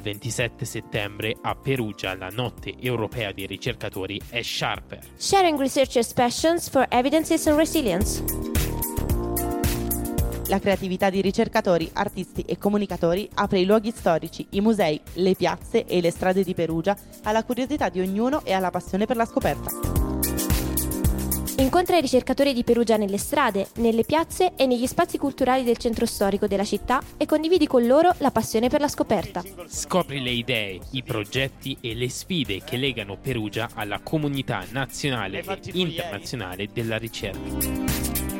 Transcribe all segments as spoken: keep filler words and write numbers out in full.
ventisette settembre a Perugia la notte europea dei ricercatori è Sharper. Sharing researchers' passions for evidences and resilience. La creatività di ricercatori, artisti e comunicatori apre i luoghi storici, i musei, le piazze e le strade di Perugia alla curiosità di ognuno e alla passione per la scoperta. Incontra i ricercatori di Perugia nelle strade, nelle piazze e negli spazi culturali del centro storico della città e condividi con loro la passione per la scoperta. Scopri le idee, i progetti e le sfide che legano Perugia alla comunità nazionale e internazionale della ricerca.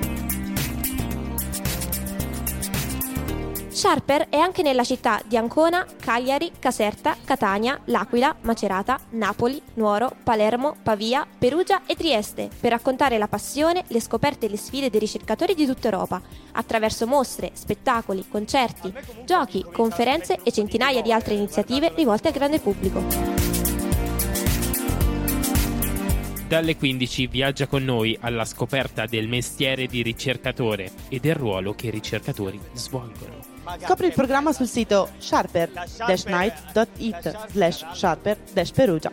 Sharper è anche nella città di Ancona, Cagliari, Caserta, Catania, L'Aquila, Macerata, Napoli, Nuoro, Palermo, Pavia, Perugia e Trieste per raccontare la passione, le scoperte e le sfide dei ricercatori di tutta Europa attraverso mostre, spettacoli, concerti, giochi, conferenze e centinaia di altre iniziative rivolte al grande pubblico. Dalle quindici viaggia con noi alla scoperta del mestiere di ricercatore e del ruolo che i ricercatori svolgono. Scopri il programma sul sito sharper dash night dot it slash sharper dash Perugia.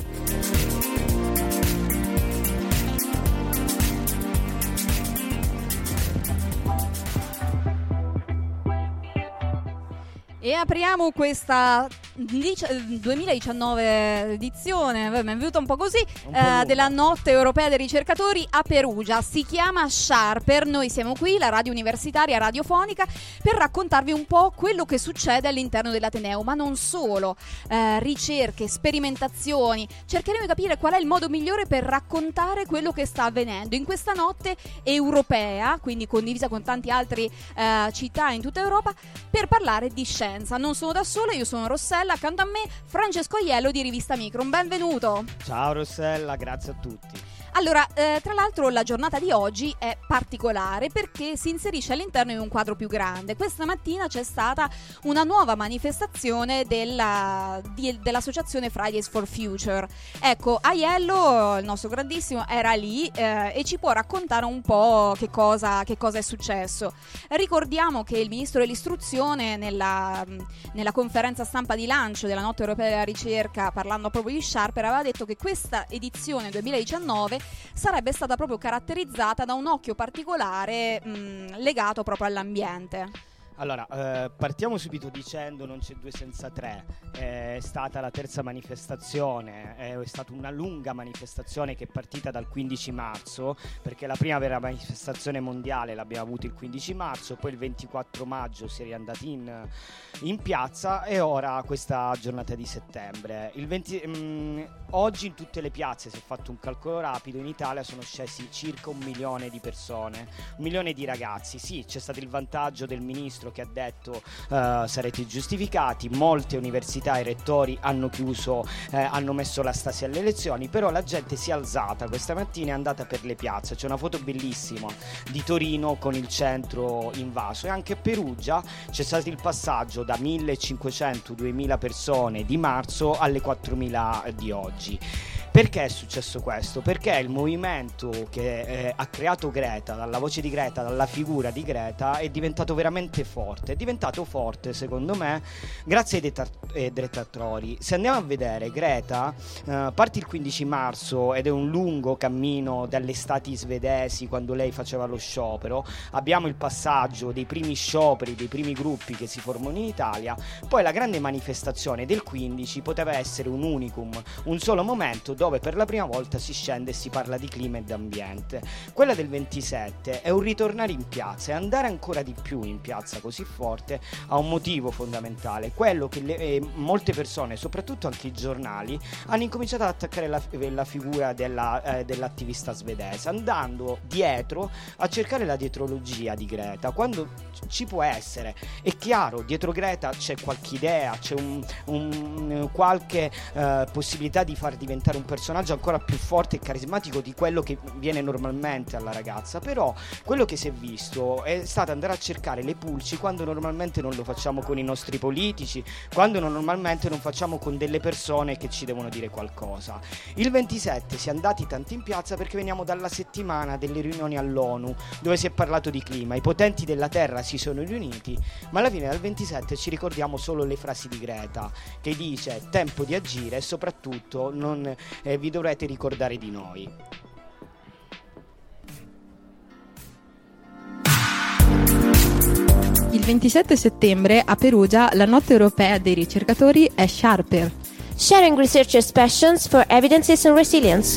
E apriamo questa duemiladiciannove edizione, mi è venuta un po' così, un po' eh, della Notte Europea dei Ricercatori a Perugia. Si chiama Sharper, noi siamo qui, la radio universitaria radiofonica, per raccontarvi un po' quello che succede all'interno dell'Ateneo, ma non solo, eh, ricerche, sperimentazioni. Cercheremo di capire qual è il modo migliore per raccontare quello che sta avvenendo in questa notte europea, quindi condivisa con tante altre eh, città in tutta Europa, per parlare di scienza. Non sono da sola, io sono Rossella, accanto a me Francesco Aiello di Rivista Micron. Benvenuto. Ciao Rossella, grazie a tutti. Allora, eh, tra l'altro la giornata di oggi è particolare perché si inserisce all'interno di un quadro più grande. Questa mattina c'è stata una nuova manifestazione della, di, dell'associazione Fridays for Future. Ecco, Aiello, il nostro grandissimo, era lì eh, e ci può raccontare un po' che cosa, che cosa è successo. Ricordiamo che il ministro dell'istruzione nella, nella conferenza stampa di lancio della Notte Europea della Ricerca, parlando proprio di Sharper, aveva detto che questa edizione duemiladiciannove sarebbe stata proprio caratterizzata da un occhio particolare mh, legato proprio all'ambiente. Allora, eh, partiamo subito dicendo non c'è due senza tre, è stata la terza manifestazione, è stata una lunga manifestazione che è partita dal quindici marzo, perché la prima vera manifestazione mondiale l'abbiamo avuta il quindici marzo, poi il ventiquattro maggio si è riandati in, in piazza e ora questa giornata di settembre. Il venti, mh, oggi in tutte le piazze, si è fatto un calcolo rapido, in Italia sono scesi circa un milione di persone, un milione di ragazzi. Sì, c'è stato il vantaggio del ministro che ha detto uh, sarete giustificati, molte università e rettori hanno chiuso, eh, hanno messo la stasi alle lezioni, però la gente si è alzata questa mattina e è andata per le piazze. C'è una foto bellissima di Torino con il centro invaso, e anche a Perugia c'è stato il passaggio da millecinquecento duemila persone di marzo alle quattromila di oggi. Perché è successo questo? Perché il movimento che eh, ha creato Greta, dalla voce di Greta, dalla figura di Greta, è diventato veramente forte. È diventato forte, secondo me, grazie ai detat- ai detrattori. Se andiamo a vedere, Greta eh, parte il quindici marzo ed è un lungo cammino dalle estati svedesi, quando lei faceva lo sciopero. Abbiamo il passaggio dei primi scioperi, dei primi gruppi che si formano in Italia. Poi la grande manifestazione del quindici poteva essere un unicum, un solo momento dove per la prima volta si scende e si parla di clima e d'ambiente. Quella del ventisette è un ritornare in piazza, e andare ancora di più in piazza così forte ha un motivo fondamentale, quello che le, eh, molte persone, soprattutto anche i giornali, hanno incominciato ad attaccare la, la figura della, eh, dell'attivista svedese, andando dietro a cercare la dietrologia di Greta, quando ci può essere. È chiaro, dietro Greta c'è qualche idea, c'è un, un, qualche eh, possibilità di far diventare un personaggio ancora più forte e carismatico di quello che viene normalmente alla ragazza, però quello che si è visto è stato andare a cercare le pulci quando normalmente non lo facciamo con i nostri politici, quando normalmente non facciamo con delle persone che ci devono dire qualcosa. Il ventisette si è andati tanti in piazza perché veniamo dalla settimana delle riunioni all'ONU dove si è parlato di clima, i potenti della terra si sono riuniti, ma alla fine del ventisette ci ricordiamo solo le frasi di Greta che dice tempo di agire e soprattutto non eh, vi dovrete ricordare di noi. Il ventisette settembre a Perugia la notte europea dei ricercatori è Sharper. Sharing researchers' passions for evidences and resilience.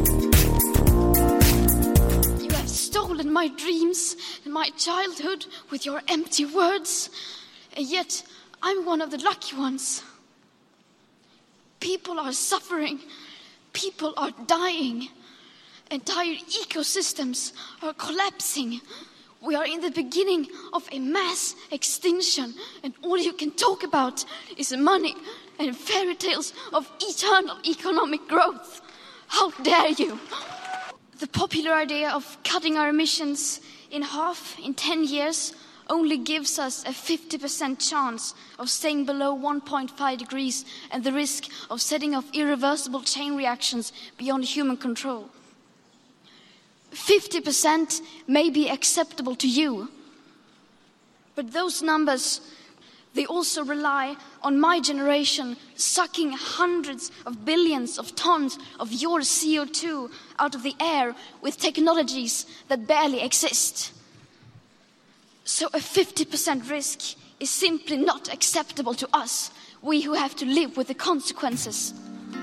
You have stolen my dreams and my childhood with your empty words, and yet I'm one of the lucky ones. People are suffering, people are dying, entire ecosystems are collapsing. We are in the beginning of a mass extinction, and all you can talk about is money and fairy tales of eternal economic growth. How dare you? The popular idea of cutting our emissions in half in ten years only gives us a fifty percent chance of staying below one point five degrees and the risk of setting off irreversible chain reactions beyond human control. fifty percent may be acceptable to you, but those numbers, they also rely on my generation sucking hundreds of billions of tons of your C O two out of the air with technologies that barely exist. So a fifty percent risk is simply not acceptable to us, we who have to live with the consequences.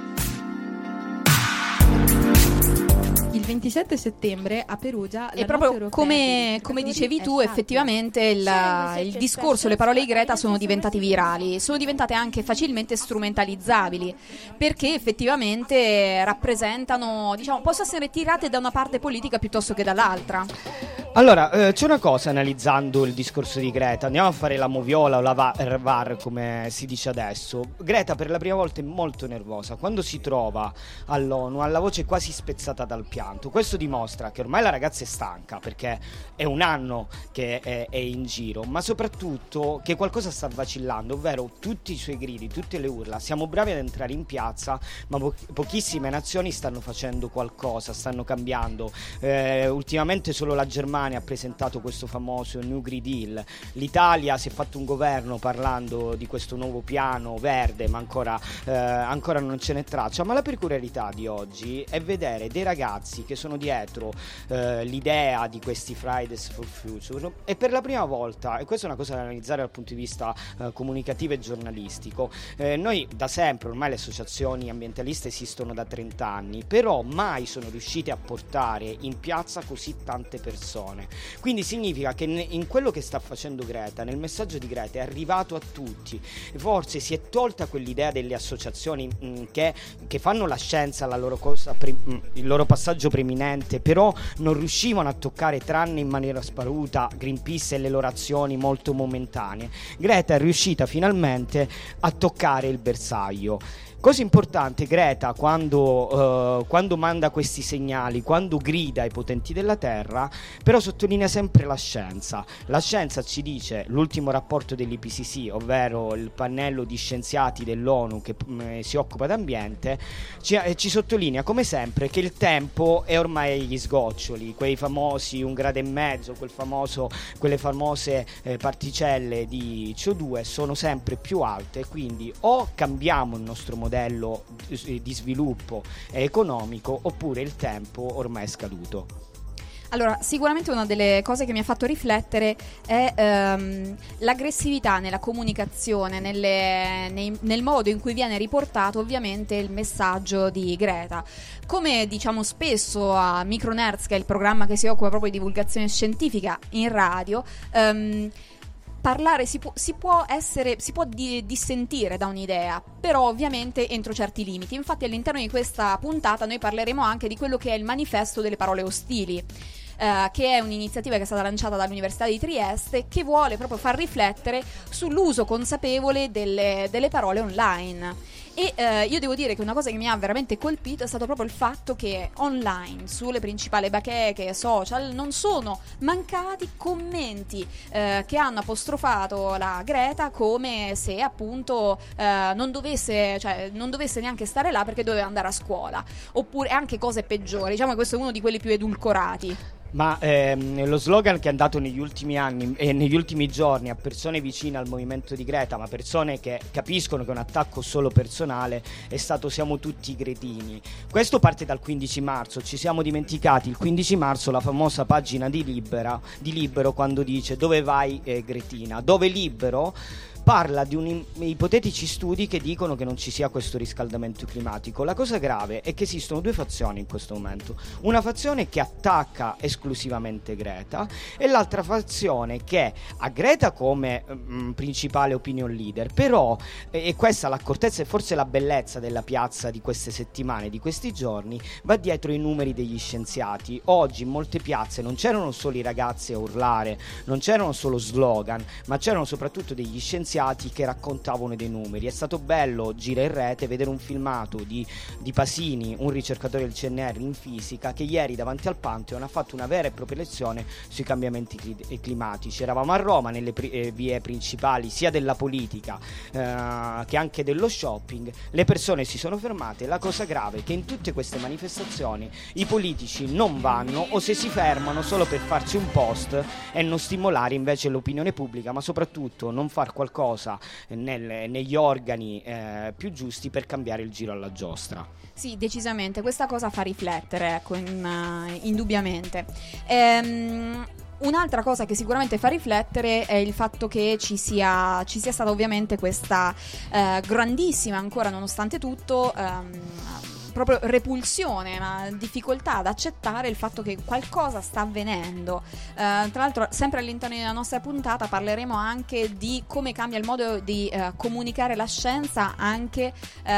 Il ventisette settembre a Perugia e proprio come, come dicevi tu, effettivamente il, il discorso, le parole di Greta sono diventati virali, sono diventate anche facilmente strumentalizzabili, perché effettivamente rappresentano, diciamo, possono essere tirate da una parte politica piuttosto che dall'altra. Allora, eh, c'è una cosa analizzando il discorso di Greta, andiamo a fare la moviola o la V A R come si dice adesso. Greta per la prima volta è molto nervosa, quando si trova all'ONU ha la voce quasi spezzata dal pianto. Questo dimostra che ormai la ragazza è stanca, perché è un anno che è, è in giro, ma soprattutto che qualcosa sta vacillando, ovvero tutti i suoi gridi, tutte le urla. Siamo bravi ad entrare in piazza, ma po- pochissime nazioni stanno facendo qualcosa, stanno cambiando. Eh, ultimamente solo la Germania ha presentato questo famoso New Green Deal, l'Italia si è fatto un governo parlando di questo nuovo piano verde, ma ancora, eh, ancora non ce n'è traccia. Ma la peculiarità di oggi è vedere dei ragazzi che sono dietro eh, l'idea di questi Fridays for Future, e per la prima volta, e questa è una cosa da analizzare dal punto di vista eh, comunicativo e giornalistico, eh, noi da sempre, ormai le associazioni ambientaliste esistono da trenta anni, però mai sono riuscite a portare in piazza così tante persone. Quindi significa che in quello che sta facendo Greta, nel messaggio di Greta, è arrivato a tutti. Forse si è tolta quell'idea delle associazioni mh, che, che fanno la scienza la loro cosa pre, mh, il loro passaggio preeminente, però non riuscivano a toccare, tranne in maniera sparuta, Greenpeace e le loro azioni molto momentanee. Greta è riuscita finalmente a toccare il bersaglio. Cosa importante, Greta quando, uh, quando manda questi segnali, quando grida ai potenti della terra, però sottolinea sempre la scienza. La scienza ci dice, l'ultimo rapporto dell'I P C C, ovvero il pannello di scienziati dell'ONU che mh, si occupa d'ambiente, ci, eh, ci sottolinea come sempre che il tempo è ormai agli sgoccioli, quei famosi un grado e mezzo, quel famoso, quelle famose eh, particelle di C O due sono sempre più alte, quindi o cambiamo il nostro modello modello di sviluppo economico, oppure il tempo ormai è scaduto. Allora, sicuramente una delle cose che mi ha fatto riflettere è ehm, l'aggressività nella comunicazione, nelle, nei, nel modo in cui viene riportato ovviamente il messaggio di Greta. Come diciamo spesso a Micronerds, che è il programma che si occupa proprio di divulgazione scientifica in radio, ehm, parlare si può, si può essere si può di, dissentire da un'idea, però ovviamente entro certi limiti. Infatti all'interno di questa puntata noi parleremo anche di quello che è il manifesto delle parole ostili, eh, che è un'iniziativa che è stata lanciata dall'Università di Trieste, che vuole proprio far riflettere sull'uso consapevole delle, delle parole online. E eh, io devo dire che una cosa che mi ha veramente colpito è stato proprio il fatto che online, sulle principali bacheche social, non sono mancati commenti eh, che hanno apostrofato la Greta come se appunto eh, non dovesse, cioè, non dovesse neanche stare là perché doveva andare a scuola, oppure anche cose peggiori. Diciamo che questo è uno di quelli più edulcorati. Ma ehm, lo slogan che è andato negli ultimi anni e eh, negli ultimi giorni a persone vicine al movimento di Greta, ma persone che capiscono che è un attacco solo personale, è stato "siamo tutti cretini". Questo parte dal quindici marzo. Ci siamo dimenticati il quindici marzo la famosa pagina di, Libera, di Libero, quando dice "dove vai eh, Gretina?", dove Libero parla di un ipotetici studi che dicono che non ci sia questo riscaldamento climatico. La cosa grave è che esistono due fazioni in questo momento: una fazione che attacca esclusivamente Greta e l'altra fazione che ha Greta come mh, principale opinion leader. Però, e questa l'accortezza e forse la bellezza della piazza di queste settimane, di questi giorni, va dietro i numeri degli scienziati. Oggi in molte piazze non c'erano solo i ragazzi a urlare, non c'erano solo slogan, ma c'erano soprattutto degli scienziati che raccontavano dei numeri. È stato bello girare in rete, vedere un filmato di, di Pasini, un ricercatore del C N R in fisica, che ieri davanti al Pantheon ha fatto una vera e propria lezione sui cambiamenti cli- climatici. Eravamo a Roma, nelle pri- eh, vie principali sia della politica eh, che anche dello shopping. Le persone si sono fermate. La cosa grave è che in tutte queste manifestazioni i politici non vanno, o se si fermano solo per farci un post e non stimolare invece l'opinione pubblica, ma soprattutto non far qualcosa Nel, negli organi eh, più giusti per cambiare il giro alla giostra. Sì, decisamente, questa cosa fa riflettere, ecco, in, uh, indubbiamente. Ehm, un'altra cosa che sicuramente fa riflettere è il fatto che ci sia, ci sia stata ovviamente questa uh, grandissima, ancora nonostante tutto, um, proprio repulsione, ma difficoltà ad accettare il fatto che qualcosa sta avvenendo. Uh, tra l'altro, sempre all'interno della nostra puntata parleremo anche di come cambia il modo di uh, comunicare la scienza anche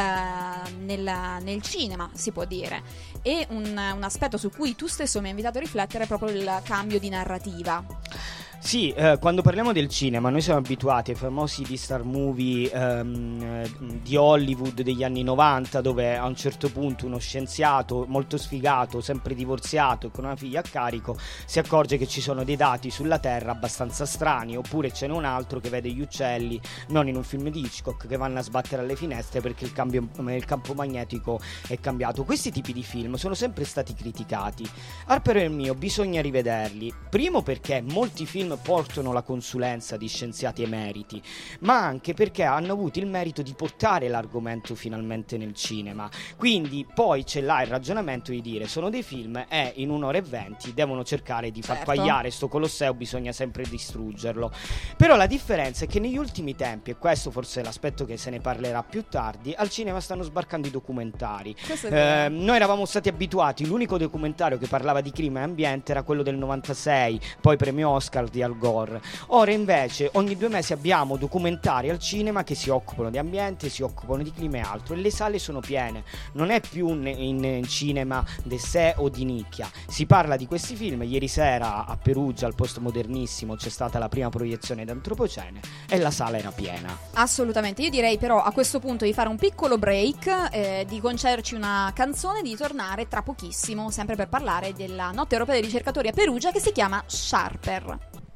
uh, nel, nel cinema, si può dire. E un, un aspetto su cui tu stesso mi hai invitato a riflettere è proprio il cambio di narrativa. Sì, eh, quando parliamo del cinema noi siamo abituati ai famosi di-star movie ehm, di Hollywood degli anni novanta, dove a un certo punto uno scienziato molto sfigato, sempre divorziato e con una figlia a carico, si accorge che ci sono dei dati sulla Terra abbastanza strani, oppure ce n'è un altro che vede gli uccelli, non in un film di Hitchcock, che vanno a sbattere alle finestre perché il, cambio, il campo magnetico è cambiato. Questi tipi di film sono sempre stati criticati. Al parere mio bisogna rivederli, primo perché molti film portano la consulenza di scienziati emeriti, ma anche perché hanno avuto il merito di portare l'argomento finalmente nel cinema. Quindi poi c'è là il ragionamento di dire: sono dei film e in un'ora e venti devono cercare di far certo. quagliare sto Colosseo, bisogna sempre distruggerlo. Però la differenza è che negli ultimi tempi, e questo forse è l'aspetto che se ne parlerà più tardi, al cinema stanno sbarcando i documentari. Eh, noi eravamo stati abituati, l'unico documentario che parlava di clima e ambiente era quello del novantasei, poi premio Oscar di Al Gore. Ora invece ogni due mesi abbiamo documentari al cinema che si occupano di ambiente, si occupano di clima e altro, e le sale sono piene. Non è più un, in, in cinema de sé o di nicchia, si parla di questi film. Ieri sera a Perugia al Postmodernissimo c'è stata la prima proiezione d'Antropocene e la sala era piena. Assolutamente. Io direi però a questo punto di fare un piccolo break, eh, di concederci una canzone e di tornare tra pochissimo, sempre per parlare della Notte Europea dei Ricercatori a Perugia, che si chiama Sharper.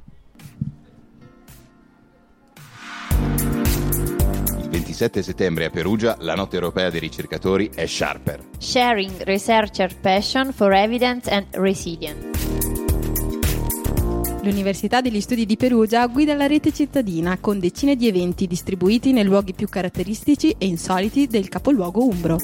Il ventisette settembre a Perugia la Notte Europea dei Ricercatori è Sharper. Sharing Researcher Passion for Evidence and Resilience. L'Università degli Studi di Perugia guida la rete cittadina con decine di eventi distribuiti nei luoghi più caratteristici e insoliti del capoluogo umbro.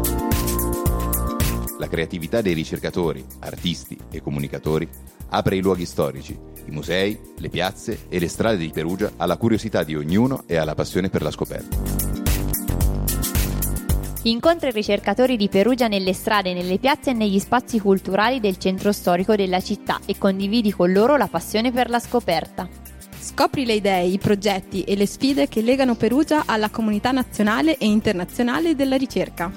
La creatività dei ricercatori, artisti e comunicatori apre i luoghi storici, i musei, le piazze e le strade di Perugia alla curiosità di ognuno e alla passione per la scoperta. Incontra i ricercatori di Perugia nelle strade, nelle piazze e negli spazi culturali del centro storico della città e condividi con loro la passione per la scoperta. Scopri le idee, i progetti e le sfide che legano Perugia alla comunità nazionale e internazionale della ricerca.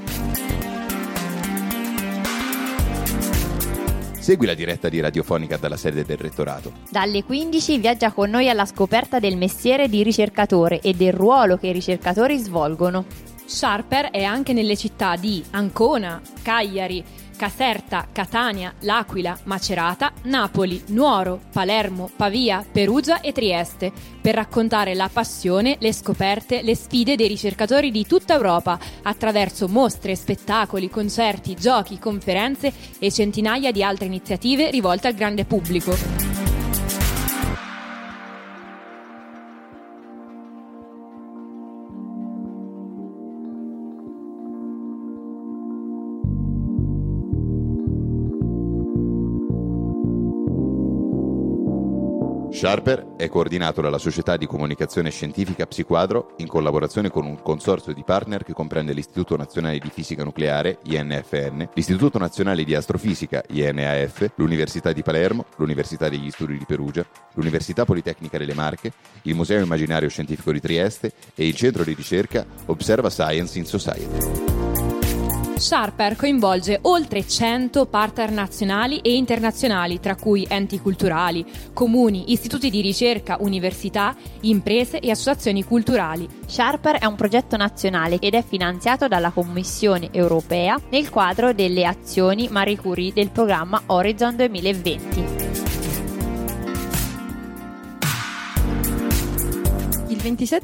Segui la diretta di Radiofonica dalla sede del Rettorato. Dalle quindici viaggia con noi alla scoperta del mestiere di ricercatore e del ruolo che i ricercatori svolgono. Sharper è anche nelle città di Ancona, Cagliari, Caserta, Catania, L'Aquila, Macerata, Napoli, Nuoro, Palermo, Pavia, Perugia e Trieste, per raccontare la passione, le scoperte, le sfide dei ricercatori di tutta Europa attraverso mostre, spettacoli, concerti, giochi, conferenze e centinaia di altre iniziative rivolte al grande pubblico. Sharper è coordinato dalla Società di Comunicazione Scientifica Psiquadro in collaborazione con un consorzio di partner che comprende l'Istituto Nazionale di Fisica Nucleare, I N F N, l'Istituto Nazionale di Astrofisica, I N A F, l'Università di Palermo, l'Università degli Studi di Perugia, l'Università Politecnica delle Marche, il Museo Immaginario Scientifico di Trieste e il centro di ricerca Observa Science in Society. Sharper coinvolge oltre cento partner nazionali e internazionali, tra cui enti culturali, comuni, istituti di ricerca, università, imprese e associazioni culturali. Sharper è un progetto nazionale ed è finanziato dalla Commissione europea nel quadro delle azioni Marie Curie del programma Horizon duemilaventi. Il ventisette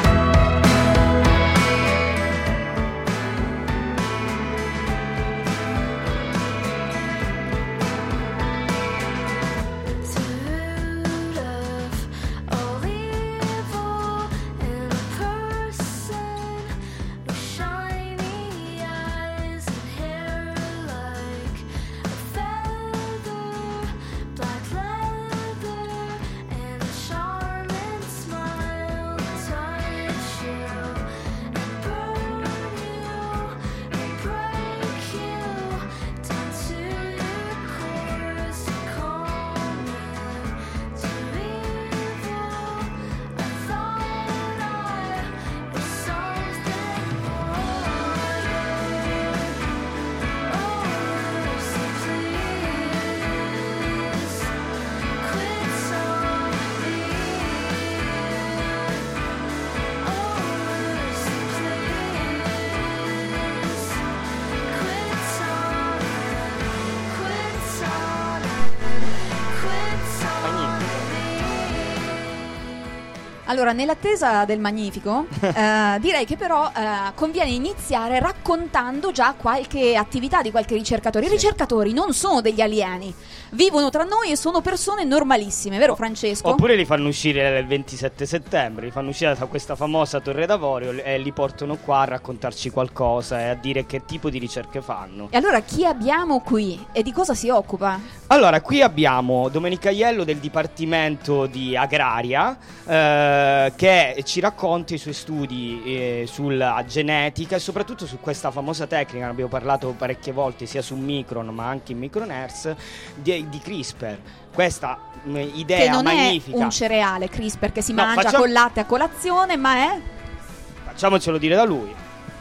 Allora, nell'attesa del Magnifico, eh, direi che però eh, conviene iniziare raccontando già qualche attività di qualche ricercatore. I ricercatori non sono degli alieni, vivono tra noi e sono persone normalissime, vero Francesco? Oppure li fanno uscire il ventisette settembre, li fanno uscire da questa famosa Torre d'Avorio e li portano qua a raccontarci qualcosa e a dire che tipo di ricerche fanno. E allora chi abbiamo qui e di cosa si occupa? Allora, qui abbiamo Domenica Aiello del Dipartimento di Agraria, eh, che ci racconta i suoi studi eh, sulla genetica e soprattutto su questa famosa tecnica, ne abbiamo parlato parecchie volte sia su Micron ma anche in Microners, di, di CRISPR. Questa mh, idea che non magnifica. È un cereale CRISPR che si No, mangia facciamo... col latte a colazione, ma è... Facciamocelo dire da lui.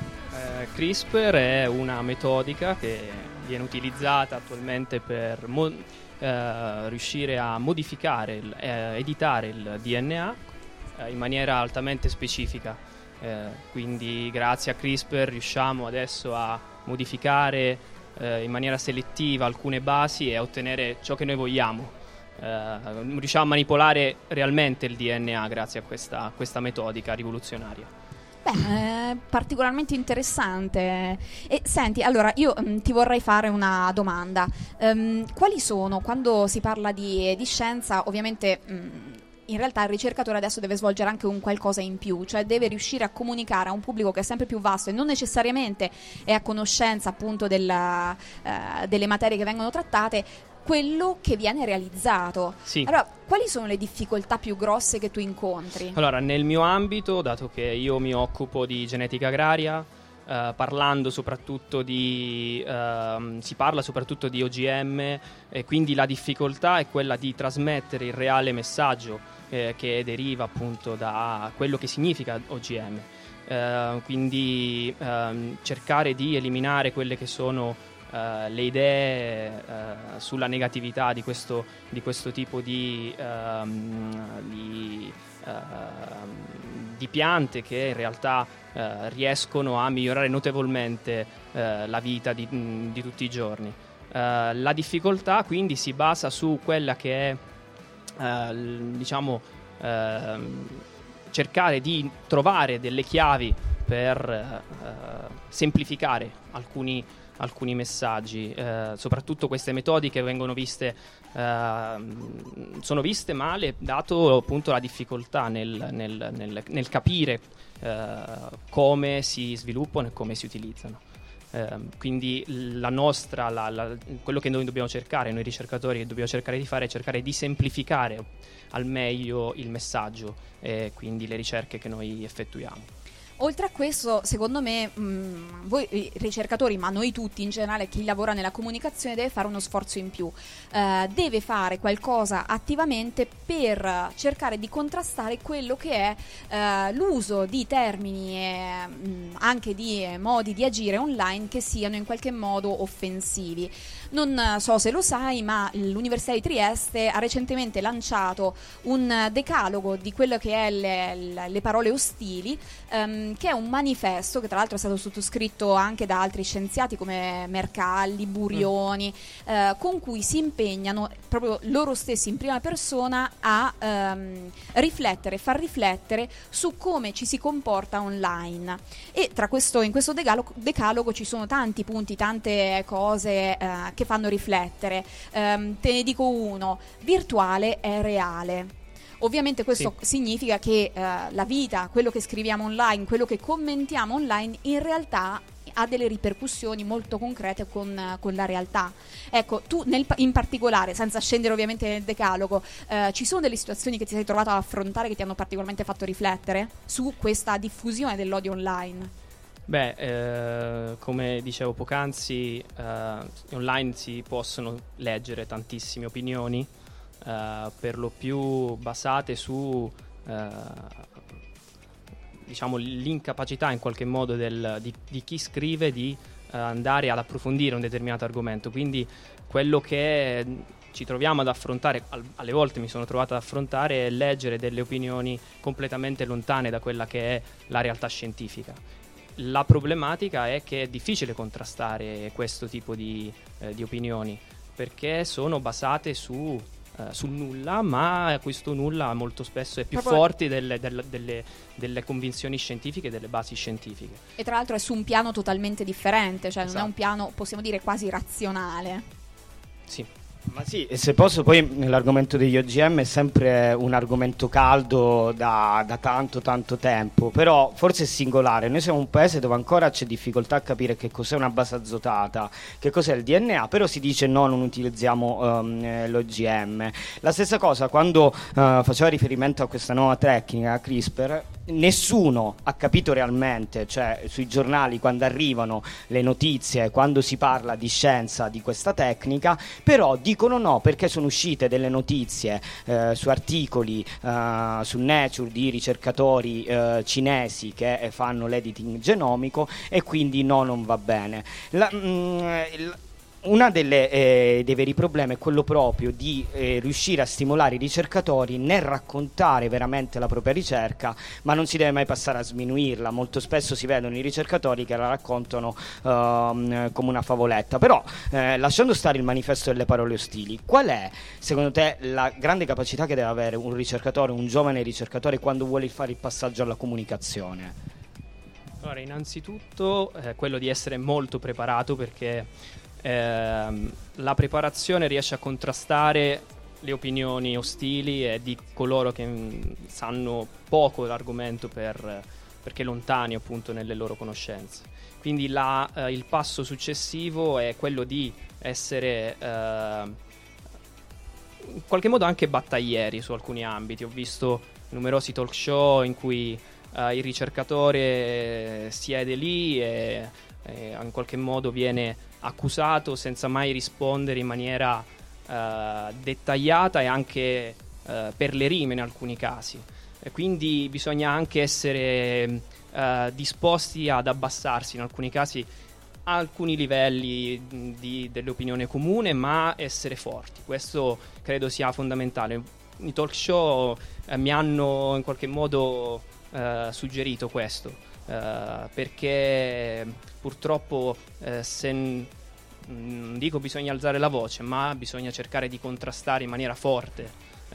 Eh, CRISPR è una metodica che viene utilizzata attualmente per mo- eh, riuscire a modificare, il, eh, editare il D N A eh, in maniera altamente specifica. Eh, quindi grazie a CRISPR riusciamo adesso a modificare eh, in maniera selettiva alcune basi e a ottenere ciò che noi vogliamo. Eh, riusciamo a manipolare realmente il D N A grazie a questa, questa metodica rivoluzionaria. Beh, è particolarmente interessante. E senti, allora io mh, ti vorrei fare una domanda. Um, quali sono, quando si parla di, di scienza, ovviamente mh, in realtà il ricercatore adesso deve svolgere anche un qualcosa in più, cioè deve riuscire a comunicare a un pubblico che è sempre più vasto e non necessariamente è a conoscenza appunto della, uh, delle materie che vengono trattate, quello che viene realizzato. Sì. Allora, quali sono le difficoltà più grosse che tu incontri? Allora, nel mio ambito, dato che io mi occupo di genetica agraria, eh, parlando soprattutto di eh, si parla soprattutto di O G M, e quindi la difficoltà è quella di trasmettere il reale messaggio eh, che deriva appunto da quello che significa O G M. Eh, quindi ehm, cercare di eliminare quelle che sono Uh, le idee uh, sulla negatività di questo, di questo tipo di, um, di, uh, di piante che in realtà eh, riescono a migliorare notevolmente eh, la vita di, di tutti i giorni. Eh, la difficoltà quindi si basa su quella che è eh, diciamo eh, cercare di trovare delle chiavi per eh, semplificare alcuni, alcuni messaggi, eh, soprattutto queste metodiche vengono viste eh, sono viste male dato appunto la difficoltà nel, nel, nel, nel capire eh, come si sviluppano e come si utilizzano. Eh, quindi la nostra la, la, quello che noi dobbiamo cercare, noi ricercatori dobbiamo cercare di fare è cercare di semplificare al meglio il messaggio e quindi le ricerche che noi effettuiamo. Oltre a questo, secondo me, mh, voi ricercatori, ma noi tutti in generale, chi lavora nella comunicazione deve fare uno sforzo in più, eh, deve fare qualcosa attivamente per cercare di contrastare quello che è eh, l'uso di termini e mh, anche di eh, modi di agire online che siano in qualche modo offensivi. Non so se lo sai, ma l'Università di Trieste ha recentemente lanciato un decalogo di quello che è le, le, le parole ostili, ehm, che è un manifesto che tra l'altro è stato sottoscritto anche da altri scienziati come Mercalli, Burioni, mm. eh, con cui si impegnano proprio loro stessi in prima persona a ehm, riflettere, far riflettere su come ci si comporta online. E tra questo, in questo decalogo, decalogo ci sono tanti punti, tante cose eh, che fanno riflettere. Um, te ne dico uno: virtuale è reale. Ovviamente questo sì. significa che uh, la vita, quello che scriviamo online, quello che commentiamo online, in realtà ha delle ripercussioni molto concrete con, uh, con la realtà. Ecco, tu nel, in particolare, senza scendere ovviamente nel decalogo, uh, ci sono delle situazioni che ti sei trovato ad affrontare che ti hanno particolarmente fatto riflettere su questa diffusione dell'odio online? Beh, eh, come dicevo poc'anzi, eh, online si possono leggere tantissime opinioni, eh, per lo più basate su eh, diciamo l'incapacità in qualche modo del, di, di chi scrive di eh, andare ad approfondire un determinato argomento. Quindi quello che ci troviamo ad affrontare, al, alle volte mi sono trovato ad affrontare, è leggere delle opinioni completamente lontane da quella che è la realtà scientifica. La problematica è che è difficile contrastare questo tipo di, eh, di opinioni, perché sono basate su, eh, sul nulla, ma questo nulla molto spesso è più Proprio forte delle, delle, delle, delle convinzioni scientifiche, delle basi scientifiche. E tra l'altro è su un piano totalmente differente, cioè esatto. non è un piano, possiamo dire, quasi razionale. Sì. Ma sì, e se posso, poi l'argomento degli O G M è sempre un argomento caldo da, da tanto tanto tempo, però forse è singolare. Noi siamo un paese dove ancora c'è difficoltà a capire che cos'è una base azotata, che cos'è il D N A, però si dice no, non utilizziamo um, l'O G M. La stessa cosa quando uh, faceva riferimento a questa nuova tecnica CRISPR, nessuno ha capito realmente, cioè sui giornali quando arrivano le notizie, quando si parla di scienza di questa tecnica, però dicono no perché sono uscite delle notizie eh, su articoli eh, su Nature di ricercatori eh, cinesi che fanno l'editing genomico e quindi no, non va bene. La, mm, la, Una delle, eh, dei veri problemi è quello proprio di eh, riuscire a stimolare i ricercatori nel raccontare veramente la propria ricerca, ma non si deve mai passare a sminuirla. Molto spesso si vedono i ricercatori che la raccontano uh, come una favoletta. Però, eh, lasciando stare il manifesto delle parole ostili, qual è, secondo te, la grande capacità che deve avere un ricercatore, un giovane ricercatore, quando vuole fare il passaggio alla comunicazione? Allora, innanzitutto eh, quello di essere molto preparato, perché Eh, la preparazione riesce a contrastare le opinioni ostili e di coloro che mh, sanno poco l'argomento per, perché lontani appunto nelle loro conoscenze. Quindi la, eh, il passo successivo è quello di essere eh, in qualche modo anche battaglieri su alcuni ambiti. Ho visto numerosi talk show in cui eh, il ricercatore siede lì e, e in qualche modo viene accusato senza mai rispondere in maniera uh, dettagliata e anche uh, per le rime in alcuni casi. E quindi bisogna anche essere uh, disposti ad abbassarsi in alcuni casi a alcuni livelli di, dell'opinione comune, ma essere forti. Questo credo sia fondamentale. I talk show uh, mi hanno in qualche modo eh, suggerito questo, eh, perché purtroppo eh, se n- non dico bisogna alzare la voce, ma bisogna cercare di contrastare in maniera forte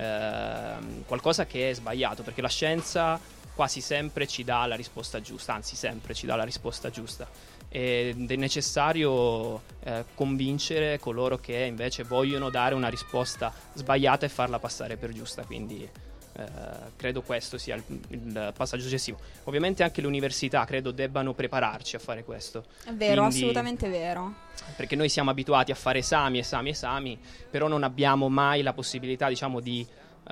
eh, qualcosa che è sbagliato, perché la scienza quasi sempre ci dà la risposta giusta, anzi sempre ci dà la risposta giusta, ed è necessario eh, convincere coloro che invece vogliono dare una risposta sbagliata e farla passare per giusta, quindi eh, credo questo sia il, il passaggio successivo. Ovviamente anche le università credo debbano prepararci a fare questo. È vero, quindi, assolutamente vero. perché noi siamo abituati a fare esami, esami, esami, però non abbiamo mai la possibilità, diciamo, di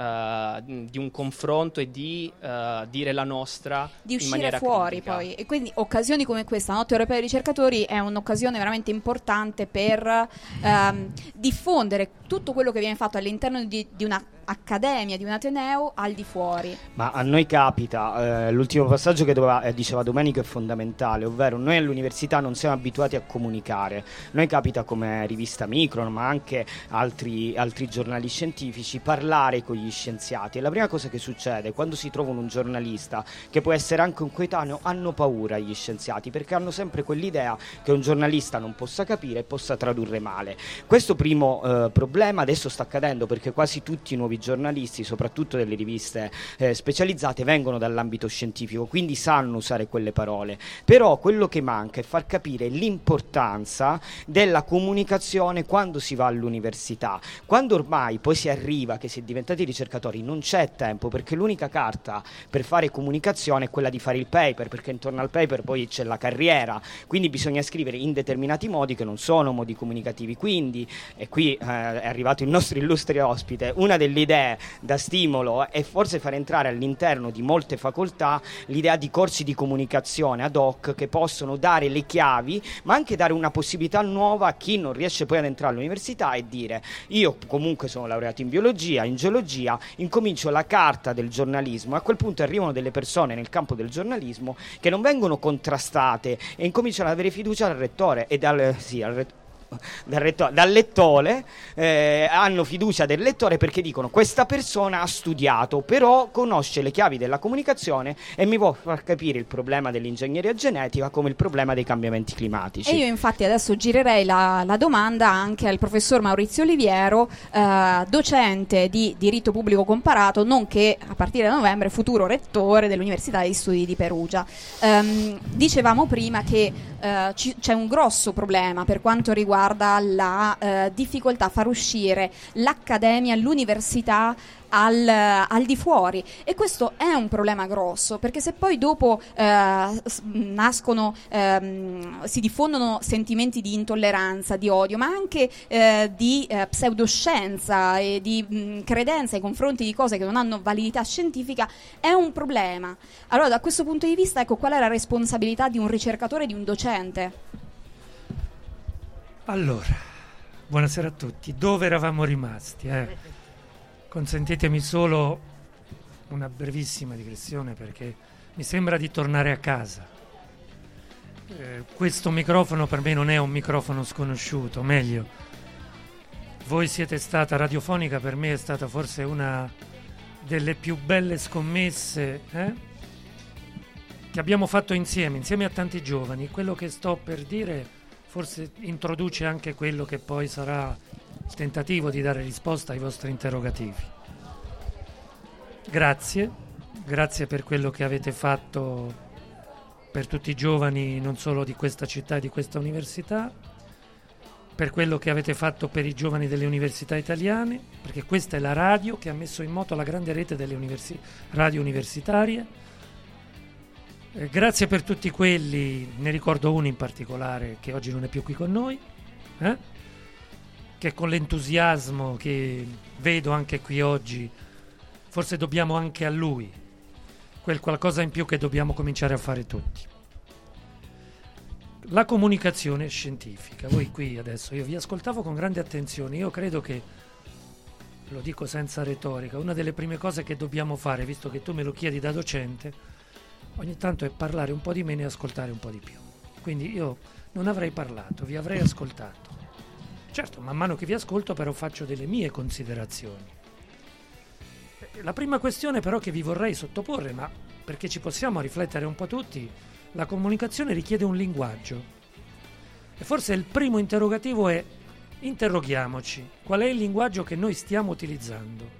Uh, di un confronto e di uh, dire la nostra di in uscire maniera fuori critica. poi, e quindi occasioni come questa, Notte Europea dei Ricercatori, è un'occasione veramente importante per um, diffondere tutto quello che viene fatto all'interno di, di una accademia, di un ateneo, al di fuori. Ma a noi capita, eh, l'ultimo passaggio che doveva, eh, diceva Domenico è fondamentale, ovvero noi all'università non siamo abituati a comunicare. Noi capita come rivista Micron, ma anche altri, altri giornali scientifici, parlare con gli scienziati. E la prima cosa che succede quando si trovano un giornalista, che può essere anche un coetaneo, hanno paura gli scienziati, perché hanno sempre quell'idea che un giornalista non possa capire e possa tradurre male. Questo primo eh, problema adesso sta accadendo, perché quasi tutti i nuovi giornalisti, soprattutto delle riviste eh, specializzate, vengono dall'ambito scientifico, quindi sanno usare quelle parole. Però quello che manca è far capire l'importanza della comunicazione quando si va all'università. Quando ormai poi si arriva che si è diventati ricercatori, non c'è tempo, perché l'unica carta per fare comunicazione è quella di fare il paper, perché intorno al paper poi c'è la carriera, quindi bisogna scrivere in determinati modi che non sono modi comunicativi. Quindi, e qui eh, è arrivato il nostro illustre ospite, una delle idee da stimolo è forse far entrare all'interno di molte facoltà l'idea di corsi di comunicazione ad hoc che possono dare le chiavi, ma anche dare una possibilità nuova a chi non riesce poi ad entrare all'università e dire: io comunque sono laureato in biologia, in geologia, incomincio la carta del giornalismo. A quel punto arrivano delle persone nel campo del giornalismo che non vengono contrastate e incominciano ad avere fiducia al rettore e dal, sì, al rettore Dal, retto- dal lettore, eh, hanno fiducia del lettore, perché dicono: questa persona ha studiato, però conosce le chiavi della comunicazione e mi può far capire il problema dell'ingegneria genetica come il problema dei cambiamenti climatici. E io infatti adesso girerei la, la domanda anche al professor Maurizio Oliviero, eh, docente di diritto pubblico comparato, nonché a partire da novembre futuro rettore dell'Università degli Studi di Perugia. Um, dicevamo prima che uh, ci, c'è un grosso problema per quanto riguarda la uh, difficoltà a far uscire l'accademia, l'università Al, al di fuori, e questo è un problema grosso, perché se poi dopo eh, nascono ehm, si diffondono sentimenti di intolleranza, di odio, ma anche eh, di eh, pseudoscienza e di mh, credenza nei confronti di cose che non hanno validità scientifica, è un problema. Allora, da questo punto di vista, ecco, qual è la responsabilità di un ricercatore, di un docente? Allora, buonasera a tutti. Dove eravamo rimasti? Eh? Consentitemi solo una brevissima digressione, perché mi sembra di tornare a casa. Eh, questo microfono per me non è un microfono sconosciuto, meglio, voi siete stata radiofonica, per me è stata forse una delle più belle scommesse eh? che abbiamo fatto insieme, insieme a tanti giovani. Quello che sto per dire forse introduce anche quello che poi sarà il tentativo di dare risposta ai vostri interrogativi. Grazie, grazie per quello che avete fatto per tutti i giovani, non solo di questa città e di questa università, per quello che avete fatto per i giovani delle università italiane, perché questa è la radio che ha messo in moto la grande rete delle universi- radio universitarie. Eh, grazie per tutti quelli, ne ricordo uno in particolare che oggi non è più qui con noi, eh? che con l'entusiasmo che vedo anche qui oggi, forse dobbiamo anche a lui quel qualcosa in più che dobbiamo cominciare a fare tutti. La comunicazione scientifica. Voi qui adesso, io vi ascoltavo con grande attenzione, io credo che, lo dico senza retorica, una delle prime cose che dobbiamo fare, visto che tu me lo chiedi da docente, ogni tanto è parlare un po' di meno e ascoltare un po' di più. Quindi io non avrei parlato, vi avrei ascoltato. Certo, man mano che vi ascolto però faccio delle mie considerazioni. La prima questione però che vi vorrei sottoporre, ma perché ci possiamo riflettere un po' tutti, la comunicazione richiede un linguaggio. E forse il primo interrogativo è: interroghiamoci, qual è il linguaggio che noi stiamo utilizzando?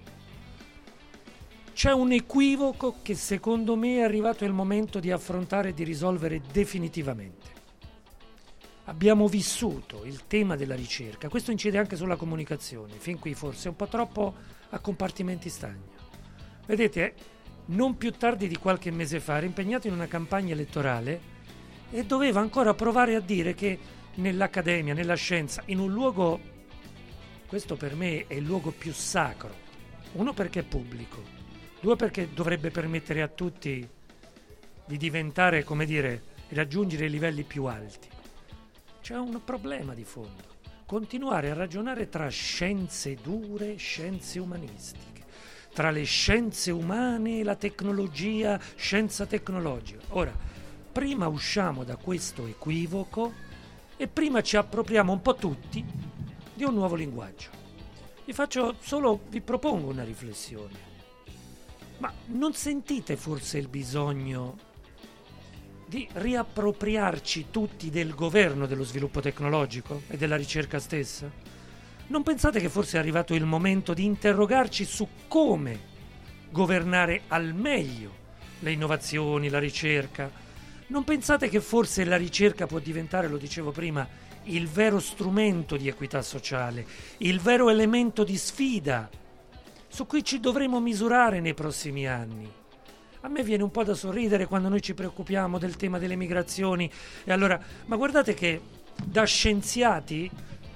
C'è un equivoco che secondo me è arrivato il momento di affrontare e di risolvere definitivamente. Abbiamo vissuto il tema della ricerca, questo incide anche sulla comunicazione, fin qui forse un po' troppo a compartimenti stagni. Vedete, non più tardi di qualche mese fa ero impegnato in una campagna elettorale e dovevo ancora provare a dire che nell'accademia, nella scienza, in un luogo, questo per me è il luogo più sacro, uno perché è pubblico, due perché dovrebbe permettere a tutti di diventare, come dire, raggiungere i livelli più alti. C'è un problema di fondo: continuare a ragionare tra scienze dure e scienze umanistiche, tra le scienze umane e la tecnologia, scienza tecnologica. Ora, prima usciamo da questo equivoco e prima ci appropriamo un po' tutti di un nuovo linguaggio. Vi faccio solo, vi propongo una riflessione. Ma non sentite forse il bisogno di riappropriarci tutti del governo dello sviluppo tecnologico e della ricerca stessa? Non pensate che forse è arrivato il momento di interrogarci su come governare al meglio le innovazioni, la ricerca? Non pensate che forse la ricerca può diventare, lo dicevo prima, il vero strumento di equità sociale, il vero elemento di sfida su cui ci dovremo misurare nei prossimi anni? A me viene un po' da sorridere quando noi ci preoccupiamo del tema delle migrazioni e allora, ma guardate che da scienziati,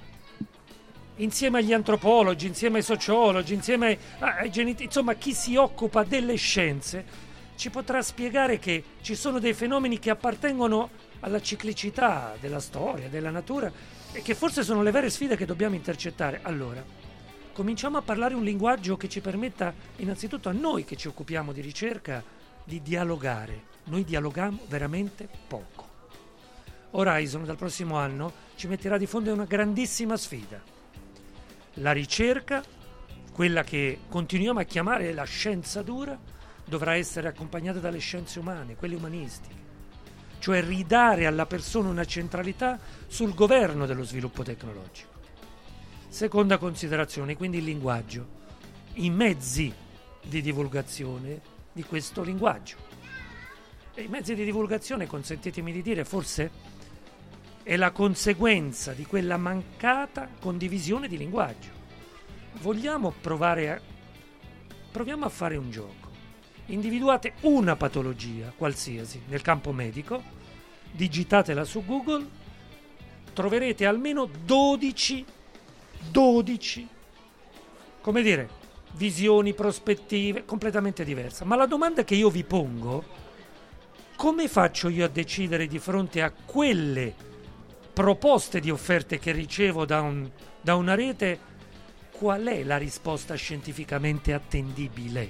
insieme agli antropologi, insieme ai sociologi, insieme ai, ai genitori, insomma chi si occupa delle scienze ci potrà spiegare che ci sono dei fenomeni che appartengono alla ciclicità della storia, della natura e che forse sono le vere sfide che dobbiamo intercettare. Allora, cominciamo a parlare un linguaggio che ci permetta innanzitutto a noi che ci occupiamo di ricerca di dialogare. Noi dialoghiamo veramente poco. Horizon dal prossimo anno ci metterà di fronte a una grandissima sfida. La ricerca, quella che continuiamo a chiamare la scienza dura, dovrà essere accompagnata dalle scienze umane, quelle umanistiche, cioè ridare alla persona una centralità sul governo dello sviluppo tecnologico. Seconda considerazione, quindi il linguaggio, i mezzi di divulgazione di questo linguaggio. E i mezzi di divulgazione, consentitemi di dire, forse è la conseguenza di quella mancata condivisione di linguaggio. Vogliamo provare a... proviamo a fare un gioco. Individuate una patologia qualsiasi nel campo medico, digitatela su Google, troverete almeno dodici dodici, come dire, visioni, prospettive completamente diverse. Ma la domanda che io vi pongo: come faccio io a decidere di fronte a quelle proposte di offerte che ricevo da, un, da una rete, qual è la risposta scientificamente attendibile?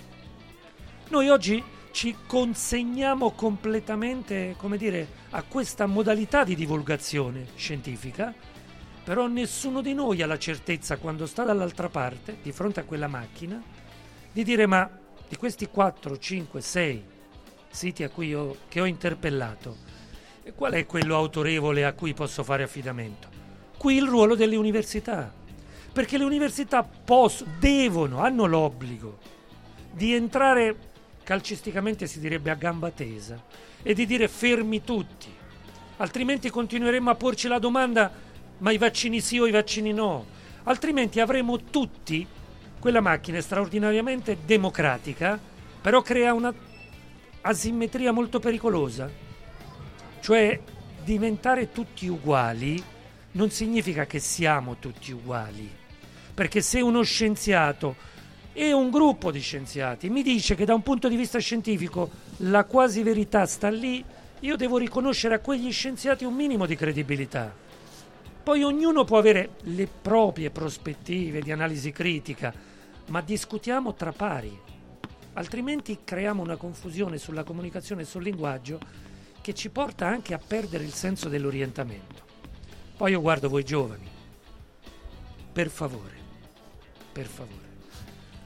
Noi oggi ci consegniamo completamente, come dire, a questa modalità di divulgazione scientifica, però nessuno di noi ha la certezza, quando sta dall'altra parte, di fronte a quella macchina, di dire: ma di questi quattro, cinque, sei siti a cui ho, che ho interpellato, qual è quello autorevole a cui posso fare affidamento? Qui il ruolo delle università, perché le università posso, devono, hanno l'obbligo di entrare, calcisticamente si direbbe a gamba tesa, e di dire: fermi tutti, altrimenti continueremo a porci la domanda: ma i vaccini sì o i vaccini no? Altrimenti avremo tutti, quella macchina è straordinariamente democratica, però crea una asimmetria molto pericolosa. Cioè, diventare tutti uguali non significa che siamo tutti uguali, perché se uno scienziato e un gruppo di scienziati mi dice che da un punto di vista scientifico la quasi verità sta lì, io devo riconoscere a quegli scienziati un minimo di credibilità. Poi ognuno può avere le proprie prospettive di analisi critica, ma discutiamo tra pari, altrimenti creiamo una confusione sulla comunicazione e sul linguaggio che ci porta anche a perdere il senso dell'orientamento. Poi io guardo voi giovani, per favore, per favore,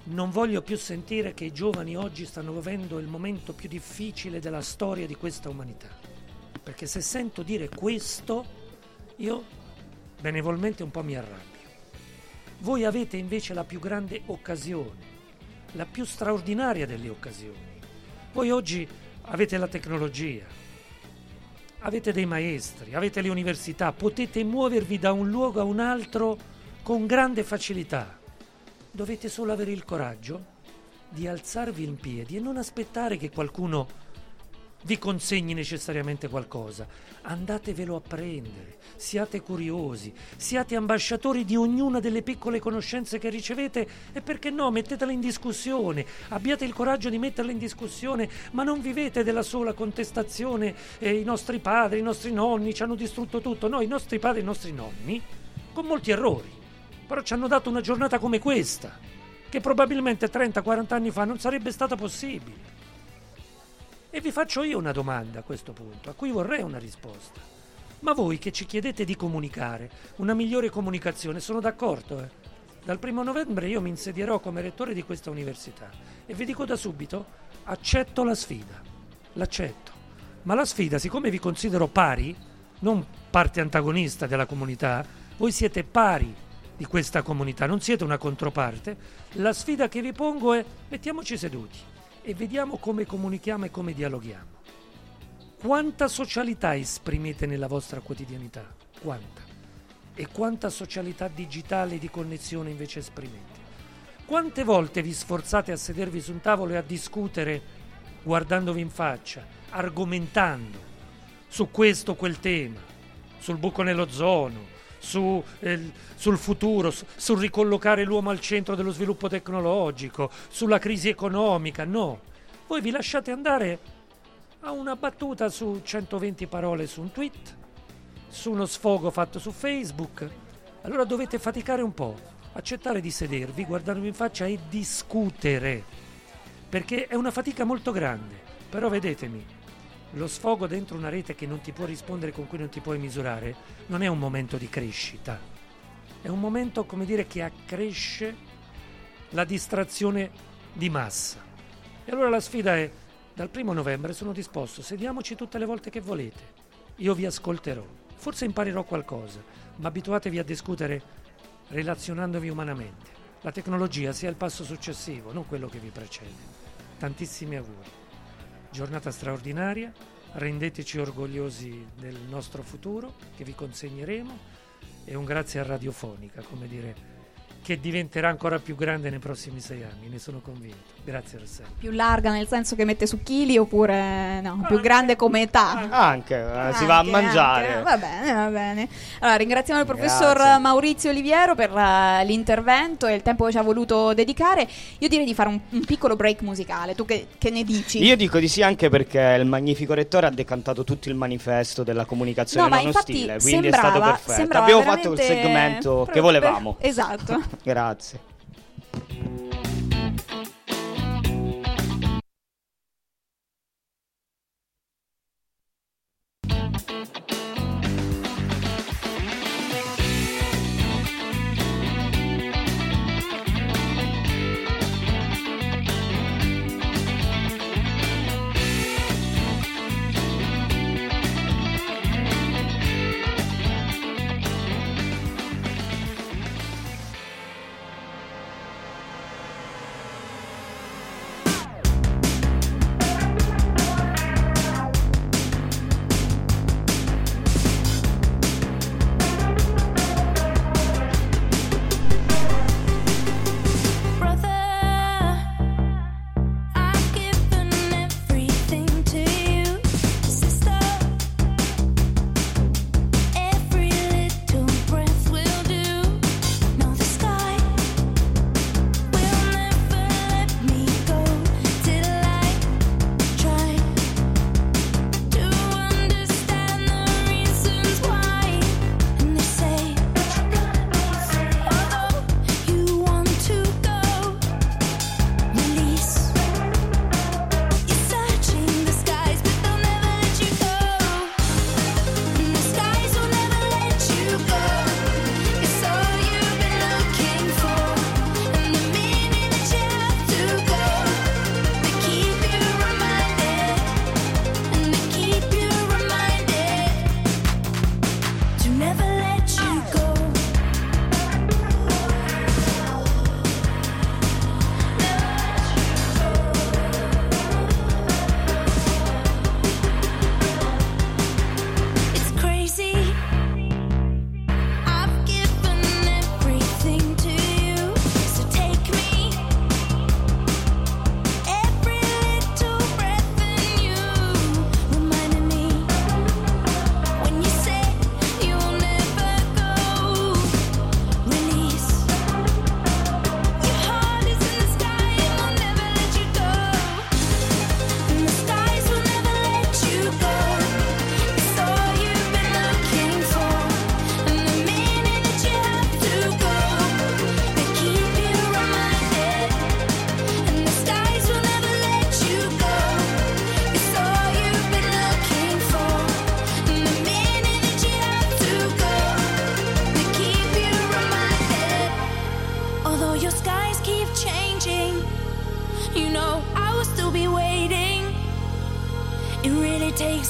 Non voglio più sentire che i giovani oggi stanno vivendo il momento più difficile della storia di questa umanità, perché se sento dire questo io benevolmente un po' mi arrabbio. Voi avete invece la più grande occasione, la più straordinaria delle occasioni. Voi oggi avete la tecnologia, avete dei maestri, avete le università, potete muovervi da un luogo a un altro con grande facilità. Dovete solo avere il coraggio di alzarvi in piedi e non aspettare che qualcuno vi consegni necessariamente qualcosa. Andatevelo a prendere, siate curiosi, siate ambasciatori di ognuna delle piccole conoscenze che ricevete e perché no, mettetele in discussione, abbiate il coraggio di metterle in discussione, ma non vivete della sola contestazione, eh, i nostri padri, i nostri nonni ci hanno distrutto tutto. No, i nostri padri e i nostri nonni, con molti errori, però ci hanno dato una giornata come questa, che probabilmente trenta quaranta anni fa non sarebbe stata possibile. E vi faccio io una domanda a questo punto, a cui vorrei una risposta. Ma voi che ci chiedete di comunicare, una migliore comunicazione, sono d'accordo, eh? Dal primo novembre io mi insedierò come rettore di questa università e vi dico da subito, accetto la sfida, l'accetto. Ma la sfida, siccome vi considero pari, non parte antagonista della comunità, voi siete pari di questa comunità, non siete una controparte, la sfida che vi pongo è mettiamoci seduti e vediamo come comunichiamo e come dialoghiamo. Quanta socialità esprimete nella vostra quotidianità? Quanta? E quanta socialità digitale di connessione invece esprimete? Quante volte vi sforzate a sedervi su un tavolo e a discutere guardandovi in faccia, argomentando su questo o quel tema, sul buco nell'ozono, Su, eh, sul futuro, su, sul ricollocare l'uomo al centro dello sviluppo tecnologico, sulla crisi economica? No, voi vi lasciate andare a una battuta su centoventi parole su un tweet, su uno sfogo fatto su Facebook. Allora dovete faticare un po', accettare di sedervi, guardarvi in faccia e discutere, perché è una fatica molto grande. Però vedetemi, lo sfogo dentro una rete che non ti può rispondere, con cui non ti puoi misurare, non è un momento di crescita, è un momento, come dire, che accresce la distrazione di massa. E allora la sfida è, dal primo novembre sono disposto, sediamoci tutte le volte che volete, io vi ascolterò, forse imparerò qualcosa, ma abituatevi a discutere relazionandovi umanamente. La tecnologia sia il passo successivo, non quello che vi precede. Tantissimi auguri. Giornata straordinaria, rendeteci orgogliosi del nostro futuro che vi consegneremo e un grazie a Radiofonica, come dire, che diventerà ancora più grande nei prossimi sei anni, ne sono convinto. Grazie Rossella. Più larga nel senso che mette su chili oppure no, più grande come età? Anche, eh, anche si va a mangiare. Anche. Va bene, va bene. Allora ringraziamo il professor Grazie. Maurizio Oliviero per uh, l'intervento e il tempo che ci ha voluto dedicare. Io direi di fare un, un piccolo break musicale, tu che, che ne dici? Io dico di sì, anche perché il magnifico rettore ha decantato tutto il manifesto della comunicazione no, monostile, quindi sembrava, è stato perfetto. Abbiamo fatto il segmento per, che volevamo. Per, esatto. Grazie.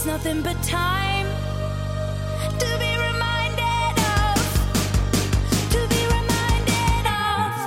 It's nothing but time to be reminded of, to be reminded of.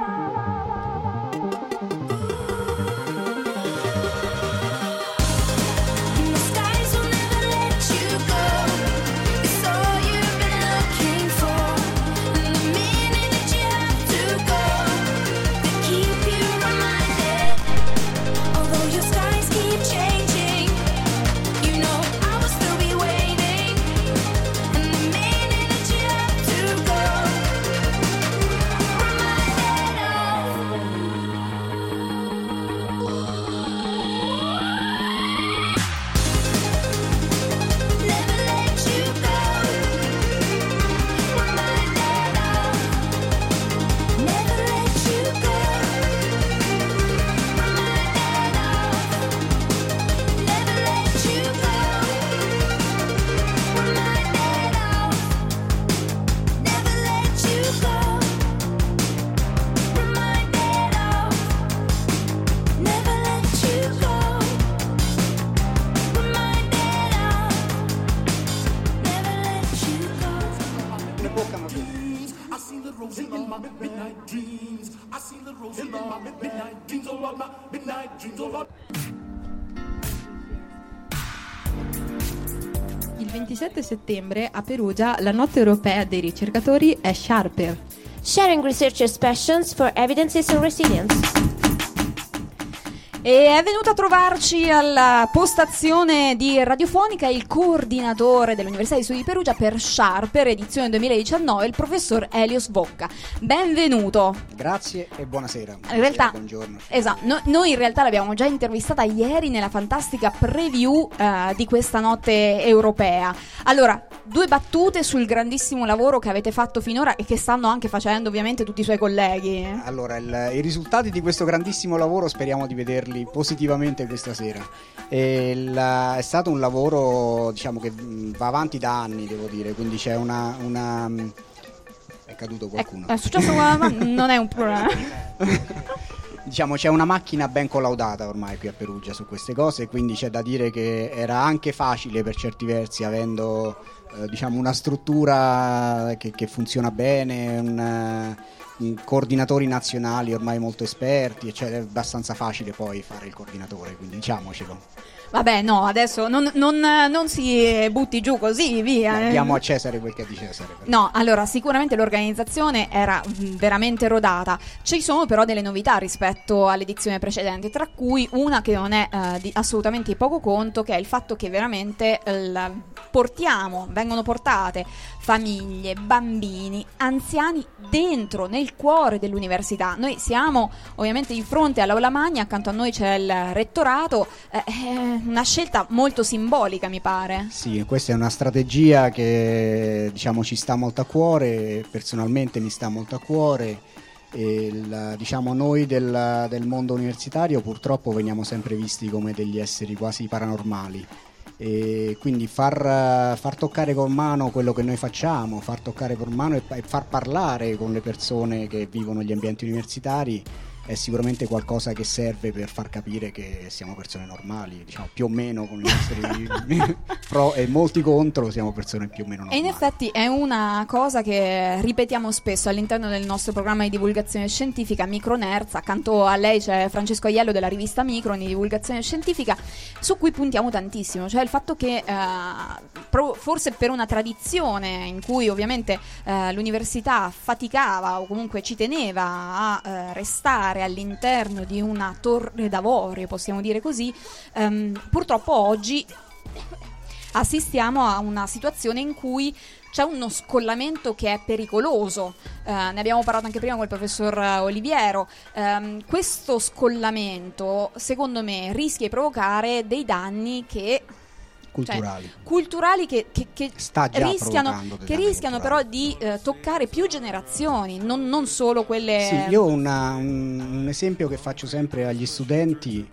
The skies will never let you go. It's all you've been looking for. And the minute that you have to go, they keep you reminded. Although your skies keep changing, you know I will still be waiting. And the minute that you have to go, reminded of. Never let you go. Reminded of. Never let you go. Reminded of. Never let you go. Reminded of. Never let you go. Reminded of. Never let you go. Reminded of. Never let you go. I see the rose in my midnight dreams. I see the rose in my midnight dreams. Oh Lord, my midnight dreams. Oh Lord. Il ventisette settembre a Perugia la notte europea dei ricercatori è Sharper. Sharing researchers' passions for evidences and resilience. E è venuto a trovarci alla postazione di radiofonica il coordinatore dell'Università di Studi di Perugia per Sharper edizione duemiladiciannove, il professor Elios Vocca. Benvenuto. Grazie e buonasera. In realtà, buongiorno. Esatto, no, noi in realtà l'abbiamo già intervistata ieri nella fantastica preview uh, di questa notte europea. Allora, due battute sul grandissimo lavoro che avete fatto finora e che stanno anche facendo ovviamente tutti i suoi colleghi. Allora, il, i risultati di questo grandissimo lavoro speriamo di vederli positivamente questa sera. E il, è stato un lavoro, diciamo, che va avanti da anni, devo dire, quindi c'è una... una è caduto qualcuno. È, è successo qualcosa, non è un problema. Diciamo c'è una macchina ben collaudata ormai qui a Perugia su queste cose, quindi c'è da dire che era anche facile per certi versi, avendo eh, diciamo una struttura che, che funziona bene, un, un coordinatori nazionali ormai molto esperti, cioè è abbastanza facile poi fare il coordinatore, quindi diciamocelo. Vabbè, no, adesso non, non, non si butti giù così, via. Beh, diamo a Cesare quel che è di Cesare. No, allora sicuramente l'organizzazione era mh, veramente rodata. Ci sono però delle novità rispetto all'edizione precedente, tra cui una che non è uh, di assolutamente di poco conto, che è il fatto che veramente uh, portiamo, vengono portate famiglie, bambini, anziani dentro, nel cuore dell'università. Noi siamo ovviamente di fronte all'Aula Magna, accanto a noi c'è il rettorato, eh, eh, una scelta molto simbolica, mi pare. Sì, questa è una strategia che diciamo ci sta molto a cuore, personalmente mi sta molto a cuore. E il, diciamo noi del, del mondo universitario purtroppo veniamo sempre visti come degli esseri quasi paranormali, e quindi far, far toccare con mano quello che noi facciamo, far toccare con mano e, e far parlare con le persone che vivono gli ambienti universitari è sicuramente qualcosa che serve per far capire che siamo persone normali, diciamo più o meno, con i nostri pro e molti contro, siamo persone più o meno normali. E in effetti è una cosa che ripetiamo spesso all'interno del nostro programma di divulgazione scientifica Micronerds. Accanto a lei c'è Francesco Aiello della rivista Micro di divulgazione scientifica, su cui puntiamo tantissimo, cioè il fatto che eh, pro, forse per una tradizione in cui ovviamente eh, l'università faticava o comunque ci teneva a eh, restare all'interno di una torre d'avorio, possiamo dire così, ehm, purtroppo oggi assistiamo a una situazione in cui c'è uno scollamento che è pericoloso. Eh, ne abbiamo parlato anche prima con il professor Oliviero. Eh, questo scollamento, secondo me, rischia di provocare dei danni che culturali, cioè, culturali che, che, che Sta già rischiano, che rischiano però di eh, toccare più generazioni, non, non solo quelle. Sì, io ho una, un, un esempio che faccio sempre agli studenti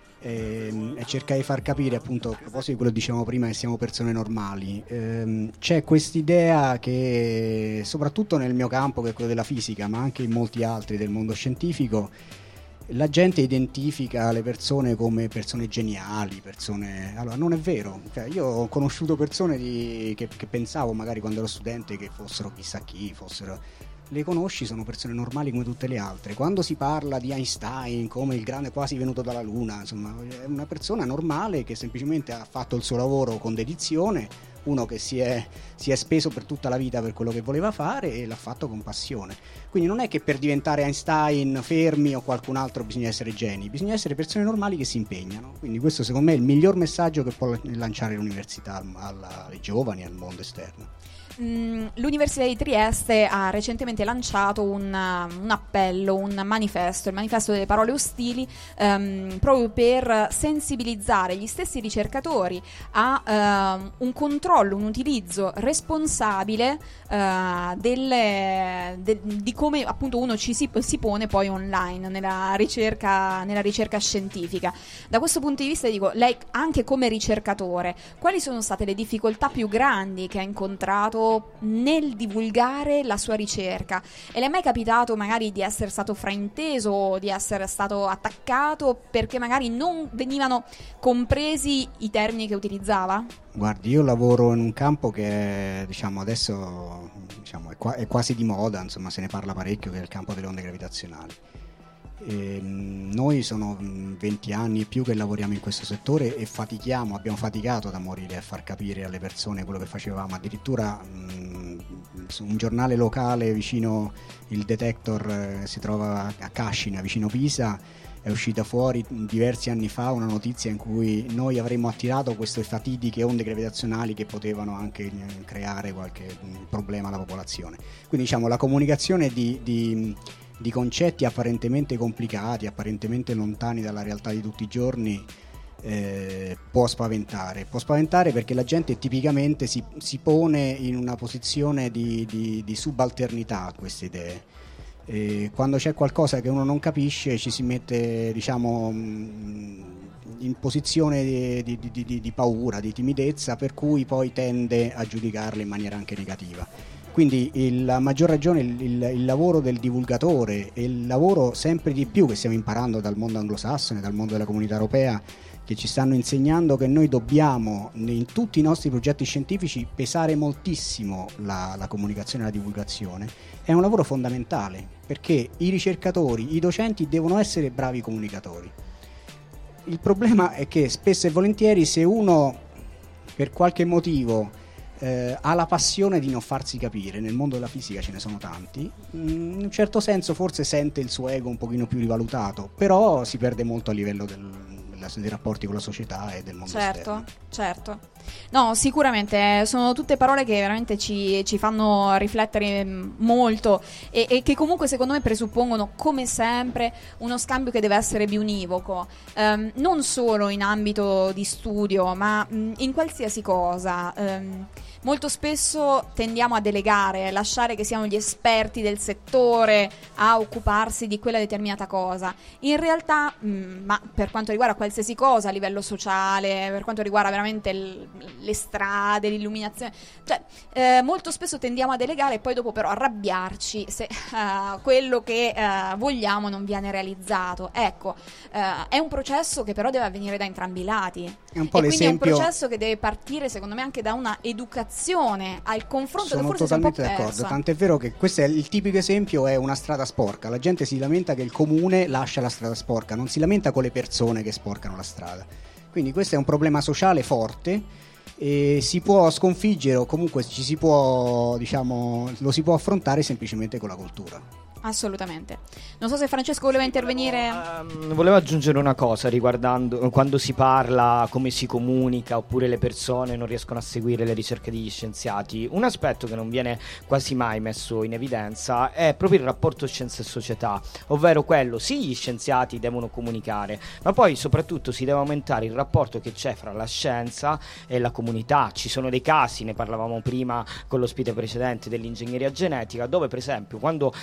ehm, e cercare di far capire, appunto, a proposito di quello che dicevamo prima, che siamo persone normali. Ehm, c'è quest'idea che, soprattutto nel mio campo, che è quello della fisica, ma anche in molti altri del mondo scientifico, la gente identifica le persone come persone geniali, persone... Allora, non è vero. Cioè, io ho conosciuto persone di... che, che pensavo magari quando ero studente che fossero chissà chi, fossero... Le conosci, sono persone normali come tutte le altre. Quando si parla di Einstein come il grande quasi venuto dalla luna, insomma, è una persona normale che semplicemente ha fatto il suo lavoro con dedizione, uno che si è, si è speso per tutta la vita per quello che voleva fare e l'ha fatto con passione. Quindi non è che per diventare Einstein, Fermi o qualcun altro bisogna essere geni, bisogna essere persone normali che si impegnano. Quindi questo secondo me è il miglior messaggio che può lanciare l'università alla- ai giovani, al mondo esterno. Mm, L'Università di Trieste ha recentemente lanciato un, un appello, un manifesto, il manifesto delle parole ostili, ehm, proprio per sensibilizzare gli stessi ricercatori a ehm, un controllo, un utilizzo responsabile eh, delle, de- di come appunto uno ci si, si pone poi online nella ricerca, nella ricerca scientifica. Da questo punto di vista dico, lei anche come ricercatore, quali sono state le difficoltà più grandi che ha incontrato nel divulgare la sua ricerca? E le è mai capitato magari di essere stato frainteso o di essere stato attaccato perché magari non venivano compresi i termini che utilizzava? Guardi, io lavoro in un campo che diciamo adesso diciamo, è, qua- è quasi di moda, insomma se ne parla parecchio, che è il campo delle onde gravitazionali. E, mh, noi sono mh, venti anni e più che lavoriamo in questo settore e fatichiamo, abbiamo faticato da morire a far capire alle persone quello che facevamo. Addirittura mh, su un giornale locale vicino, il Detector, eh, si trova a Cascina, vicino Pisa, è uscita fuori diversi anni fa una notizia in cui noi avremmo attirato queste fatidiche onde gravitazionali che potevano anche eh, creare qualche mh, problema alla popolazione. Quindi diciamo la comunicazione di, di di concetti apparentemente complicati, apparentemente lontani dalla realtà di tutti i giorni, eh, può spaventare. Può spaventare perché la gente tipicamente si, si pone in una posizione di, di, di subalternità a queste idee. E quando c'è qualcosa che uno non capisce ci si mette, diciamo, in posizione di, di, di, di paura, di timidezza, per cui poi tende a giudicarle in maniera anche negativa. Quindi il, a maggior ragione il, il, il lavoro del divulgatore e il lavoro sempre di più che stiamo imparando dal mondo anglosassone, dal mondo della comunità europea, che ci stanno insegnando che noi dobbiamo in tutti i nostri progetti scientifici pesare moltissimo la, la comunicazione e la divulgazione, è un lavoro fondamentale, perché i ricercatori, i docenti devono essere bravi comunicatori. Il problema è che spesso e volentieri se uno per qualche motivo Eh, ha la passione di non farsi capire, nel mondo della fisica ce ne sono tanti, in un certo senso forse sente il suo ego un pochino più rivalutato, però si perde molto a livello del, dei rapporti con la società e del mondo Certo, esterno. certo. No, sicuramente sono tutte parole che veramente ci, ci fanno riflettere molto e, e che comunque secondo me presuppongono come sempre uno scambio che deve essere biunivoco, um, non solo in ambito di studio ma mh, in qualsiasi cosa. Um, molto spesso tendiamo a delegare, a lasciare che siano gli esperti del settore a occuparsi di quella determinata cosa. In realtà, mh, ma per quanto riguarda qualsiasi cosa a livello sociale, per quanto riguarda veramente il, le strade, l'illuminazione, cioè eh, molto spesso tendiamo a delegare e poi dopo però arrabbiarci se uh, quello che uh, vogliamo non viene realizzato. Ecco, uh, è un processo che però deve avvenire da entrambi i lati. È un po' e quindi è un l'esempio- processo che deve partire secondo me anche da una educazione al confronto Sono che forse si è un po' totalmente d'accordo, persa. tant'è vero che questo è il tipico esempio, è una strada sporca, la gente si lamenta che il comune lascia la strada sporca, non si lamenta con le persone che sporcano la strada, quindi questo è un problema sociale forte e si può sconfiggere o comunque ci si può, diciamo, lo si può affrontare semplicemente con la cultura. Assolutamente. Non so se Francesco voleva intervenire. Volevo aggiungere una cosa riguardando quando si parla, come si comunica, oppure le persone non riescono a seguire le ricerche degli scienziati. Un aspetto che non viene quasi mai messo in evidenza è proprio il rapporto scienza e società, ovvero quello, sì, gli scienziati devono comunicare, ma poi soprattutto si deve aumentare il rapporto che c'è fra la scienza e la comunità. Ci sono dei casi, ne parlavamo prima con l'ospite precedente, dell'ingegneria genetica, dove per esempio quando la ricerca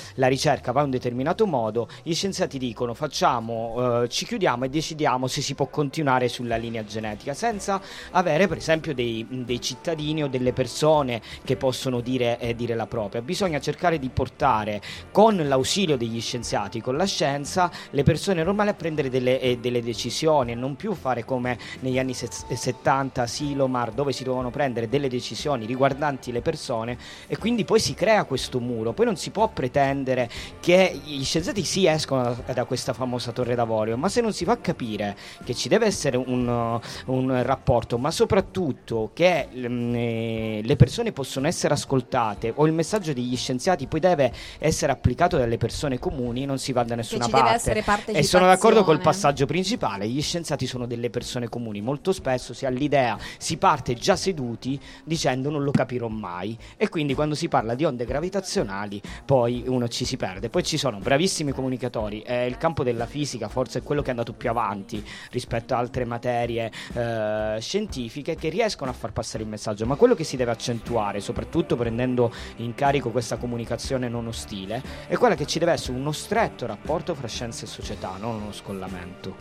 ricerca va in un determinato modo, gli scienziati dicono facciamo, eh, ci chiudiamo e decidiamo se si può continuare sulla linea genetica, senza avere per esempio dei, dei cittadini o delle persone che possono dire, eh, dire la propria. Bisogna cercare di portare con l'ausilio degli scienziati, con la scienza, le persone normali a prendere delle, eh, delle decisioni, e non più fare come negli anni settanta Silomar, dove si dovevano prendere delle decisioni riguardanti le persone, e quindi poi si crea questo muro. Poi non si può pretendere che gli scienziati si escono da, da questa famosa torre d'avorio, ma se non si fa capire che ci deve essere un, un rapporto, ma soprattutto che mh, le persone possono essere ascoltate, o il messaggio degli scienziati poi deve essere applicato dalle persone comuni, non si va da nessuna ci parte. deve essere partecipazione. E sono d'accordo col passaggio principale: gli scienziati sono delle persone comuni. Molto spesso si ha l'idea, si parte già seduti dicendo non lo capirò mai, e quindi quando si parla di onde gravitazionali poi uno ci si perde. Poi ci sono bravissimi comunicatori, eh, il campo della fisica forse è quello che è andato più avanti rispetto a altre materie eh, scientifiche, che riescono a far passare il messaggio, ma quello che si deve accentuare, soprattutto prendendo in carico questa comunicazione non ostile, è quella che ci deve essere uno stretto rapporto fra scienza e società, non uno scollamento.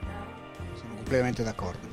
Sono completamente d'accordo.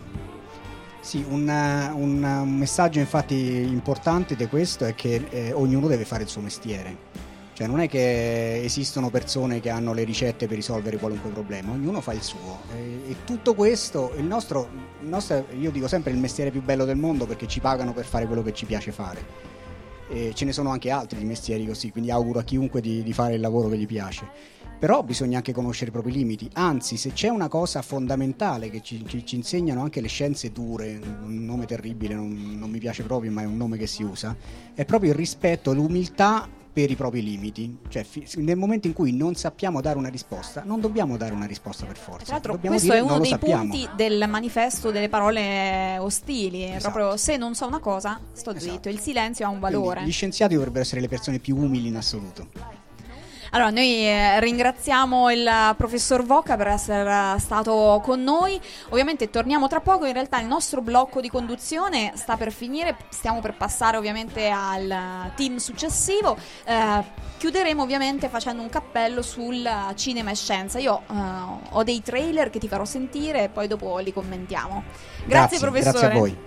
Sì, un, un, un messaggio infatti importante di questo è che eh, ognuno deve fare il suo mestiere. Cioè non è che esistono persone che hanno le ricette per risolvere qualunque problema, ognuno fa il suo. E, e tutto questo, il nostro, il nostro, io dico sempre, il mestiere più bello del mondo, perché ci pagano per fare quello che ci piace fare. E ce ne sono anche altri di mestieri così, quindi auguro a chiunque di, di fare il lavoro che gli piace. Però bisogna anche conoscere i propri limiti, anzi se c'è una cosa fondamentale che ci, ci, ci insegnano anche le scienze dure, un nome terribile, non, non mi piace proprio, ma è un nome che si usa, è proprio il rispetto e l'umiltà per i propri limiti. Cioè fi- nel momento in cui non sappiamo dare una risposta, non dobbiamo dare una risposta per forza. Tra l'altro Dobbiamo questo dire, è uno non lo dei sappiamo. punti del manifesto delle parole ostili, è Esatto. proprio se non so una cosa sto zitto, il silenzio ha un valore. Quindi gli scienziati dovrebbero essere le persone più umili in assoluto. Allora, noi eh, ringraziamo il professor Vocca per essere stato con noi. Ovviamente torniamo tra poco, in realtà il nostro blocco di conduzione sta per finire, stiamo per passare ovviamente al team successivo. Eh, chiuderemo ovviamente facendo un cappello sul cinema e scienza. Io eh, ho dei trailer che ti farò sentire e poi dopo li commentiamo. Grazie, Grazie professore. Grazie a voi.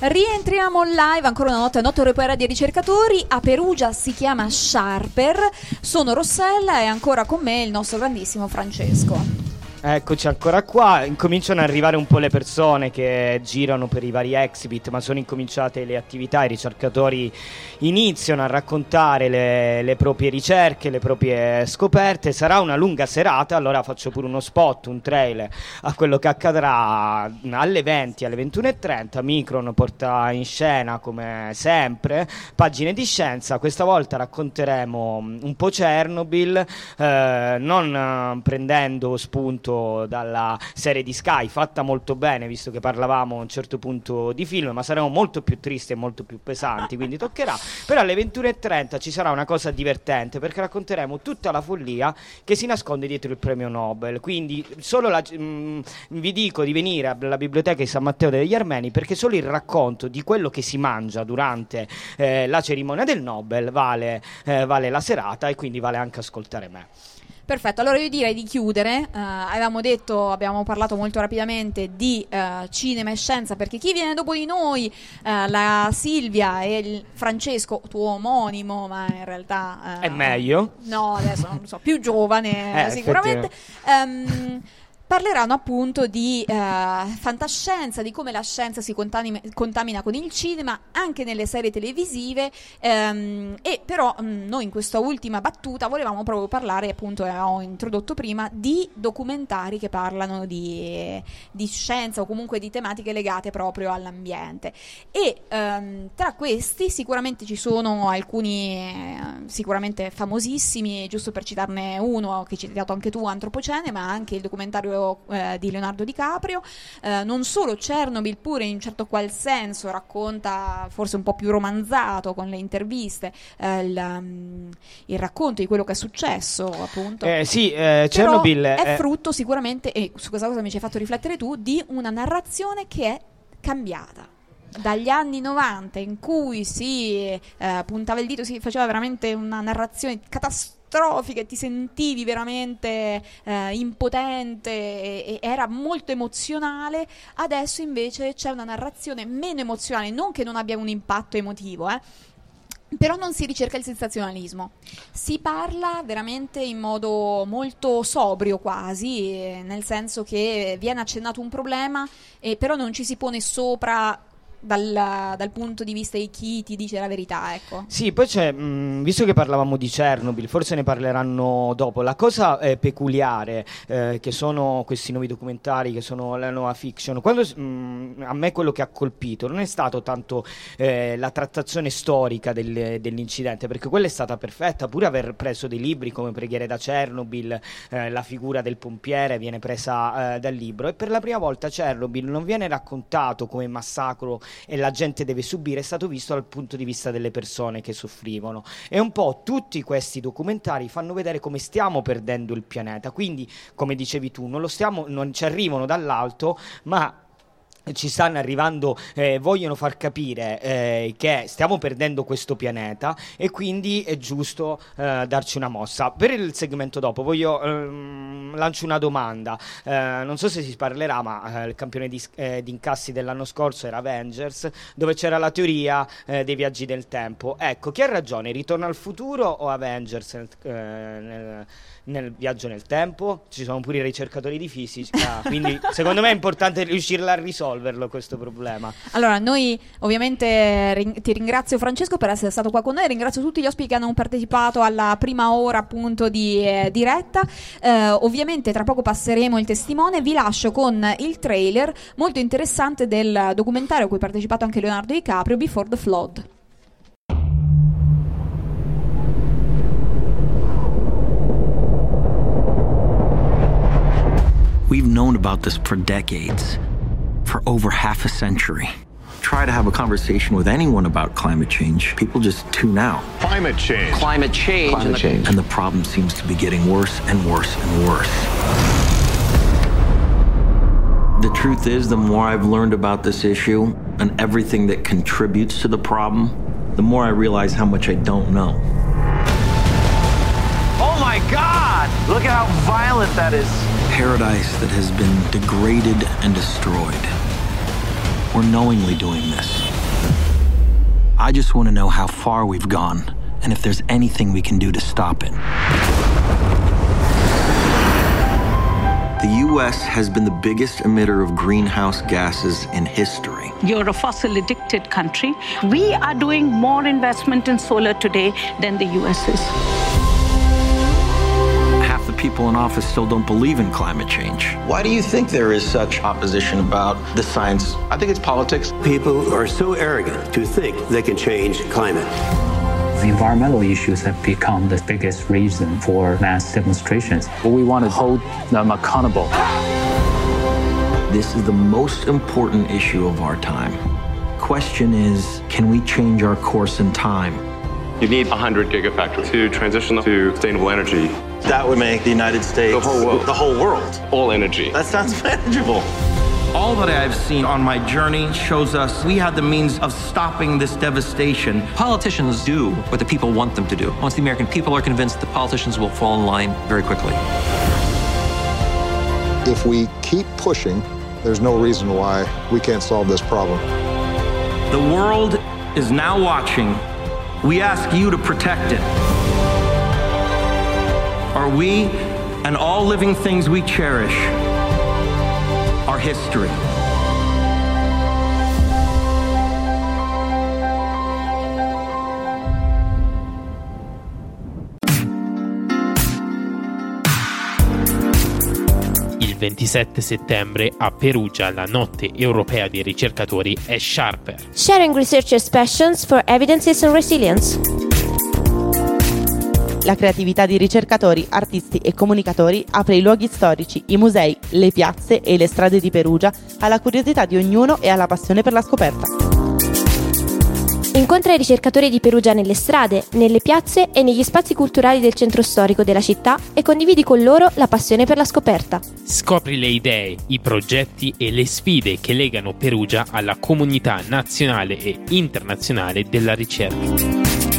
Rientriamo live, ancora una notte, notte europea di ricercatori. A Perugia si chiama Sharper. Sono Rossella e ancora con me il nostro grandissimo Francesco. Eccoci ancora qua, incominciano ad arrivare un po' le persone che girano per i vari exhibit, ma sono incominciate le attività, i ricercatori iniziano a raccontare le, le proprie ricerche, le proprie scoperte. Sarà una lunga serata, allora faccio pure uno spot, un trailer a quello che accadrà alle venti, alle ventuno e trenta. Micron porta in scena come sempre pagine di scienza. Questa volta racconteremo un po' Chernobyl, eh, non eh, prendendo spunto dalla serie di Sky, fatta molto bene, visto che parlavamo a un certo punto di film, ma saremo molto più tristi e molto più pesanti, quindi toccherà. Però alle ventuno e trenta ci sarà una cosa divertente, perché racconteremo tutta la follia che si nasconde dietro il premio Nobel. Quindi solo la, mh, vi dico di venire alla biblioteca di San Matteo degli Armeni, perché solo il racconto di quello che si mangia durante eh, la cerimonia del Nobel vale, eh, vale la serata, e quindi vale anche ascoltare me. Perfetto, allora io direi di chiudere. Uh, avevamo detto, abbiamo parlato molto rapidamente di uh, cinema e scienza, perché chi viene dopo di noi, uh, la Silvia e il Francesco, tuo omonimo, ma in realtà... Uh, È meglio? No, adesso non lo so, più giovane eh, sicuramente. Um, Parleranno appunto di uh, fantascienza, di come la scienza si contamina, contamina con il cinema, anche nelle serie televisive, um, e però um, noi in questa ultima battuta volevamo proprio parlare, appunto ho introdotto prima, di documentari che parlano di, di scienza o comunque di tematiche legate proprio all'ambiente. E um, tra questi sicuramente ci sono alcuni eh, sicuramente famosissimi, giusto per citarne uno che hai citato anche tu, Antropocene, ma anche il documentario Eh, di Leonardo DiCaprio, eh, non solo Chernobyl, pure in certo qual senso racconta, forse un po' più romanzato con le interviste, eh, il, um, il racconto di quello che è successo, appunto. Eh, sì, eh, Chernobyl è, è frutto sicuramente, e su questa cosa mi ci hai fatto riflettere tu, di una narrazione che è cambiata. Dagli anni novanta, in cui si eh, puntava il dito, si faceva veramente una narrazione catastrofica, e ti sentivi veramente eh, impotente e, e era molto emozionale. Adesso invece c'è una narrazione meno emozionale, non che non abbia un impatto emotivo, eh, però non si ricerca il sensazionalismo, si parla veramente in modo molto sobrio quasi, eh, nel senso che viene accennato un problema, eh, però non ci si pone sopra Dal, dal punto di vista di chi ti dice la verità, ecco. Sì, poi c'è, mh, visto che parlavamo di Chernobyl, forse ne parleranno dopo. La cosa eh, peculiare eh, che sono questi nuovi documentari, che sono la nuova fiction, quando, mh, a me quello che ha colpito non è stato tanto eh, la trattazione storica del, dell'incidente, perché quella è stata perfetta, pure aver preso dei libri come Preghiere da Chernobyl, eh, la figura del pompiere viene presa eh, dal libro, e per la prima volta Chernobyl non viene raccontato come massacro e la gente deve subire, è stato visto dal punto di vista delle persone che soffrivano. E un po' tutti questi documentari fanno vedere come stiamo perdendo il pianeta, quindi come dicevi tu non lo stiamo, non ci arrivano dall'alto, ma ci stanno arrivando, eh, vogliono far capire eh, che stiamo perdendo questo pianeta, e quindi è giusto eh, darci una mossa. Per il segmento dopo voglio ehm, lancio una domanda, eh, non so se si parlerà, ma eh, il campione di, eh, di incassi dell'anno scorso era Avengers, dove c'era la teoria eh, dei viaggi del tempo. Ecco, chi ha ragione, Ritorno al futuro o Avengers nel, eh, nel, nel viaggio nel tempo? Ci sono pure i ricercatori di fisica, quindi secondo me è importante riuscire a risolverlo questo problema. Allora, noi ovviamente ring- ti ringrazio Francesco per essere stato qua con noi, ringrazio tutti gli ospiti che hanno partecipato alla prima ora appunto di eh, diretta. Eh, ovviamente tra poco passeremo il testimone, vi lascio con il trailer molto interessante del documentario a cui ha partecipato anche Leonardo DiCaprio, Before the Flood. We've known about this for decades, for over half a century. Try to have a conversation with anyone about climate change, people just tune out. Climate change. Climate change. Climate and, the- change. And the problem seems to be getting worse and worse and worse. The truth is, the more I've learned about this issue and everything that contributes to the problem, the more I realize how much I don't know. Oh my God! Look at how violent that is. Paradise that has been degraded and destroyed. We're knowingly doing this. I just want to know how far we've gone and if there's anything we can do to stop it. The U S has been the biggest emitter of greenhouse gases in history. You're a fossil-addicted country. We are doing more investment in solar today than the U S is. Half the people in office still don't believe in climate change. Why do you think there is such opposition about the science? I think it's politics. People are so arrogant to think they can change climate. The environmental issues have become the biggest reason for mass demonstrations. We want to hold them accountable. This is the most important issue of our time. Question is, can we change our course in time? You need one hundred gigafactories to transition to sustainable energy. That would make the United States The whole world. The whole world. All energy. That sounds manageable. All that I've seen on my journey shows us we have the means of stopping this devastation. Politicians do what the people want them to do. Once the American people are convinced, the politicians will fall in line very quickly. If we keep pushing, there's no reason why we can't solve this problem. The world is now watching. We ask you to protect it. Are we and all living things we cherish our history? Il ventisette settembre a Perugia la notte europea dei ricercatori è Sharper. Sharing researchers' passions for evidences and resilience. La creatività di ricercatori, artisti e comunicatori apre i luoghi storici, i musei, le piazze e le strade di Perugia alla curiosità di ognuno e alla passione per la scoperta. Incontra i ricercatori di Perugia nelle strade, nelle piazze e negli spazi culturali del centro storico della città e condividi con loro la passione per la scoperta. Scopri le idee, i progetti e le sfide che legano Perugia alla comunità nazionale e internazionale della ricerca.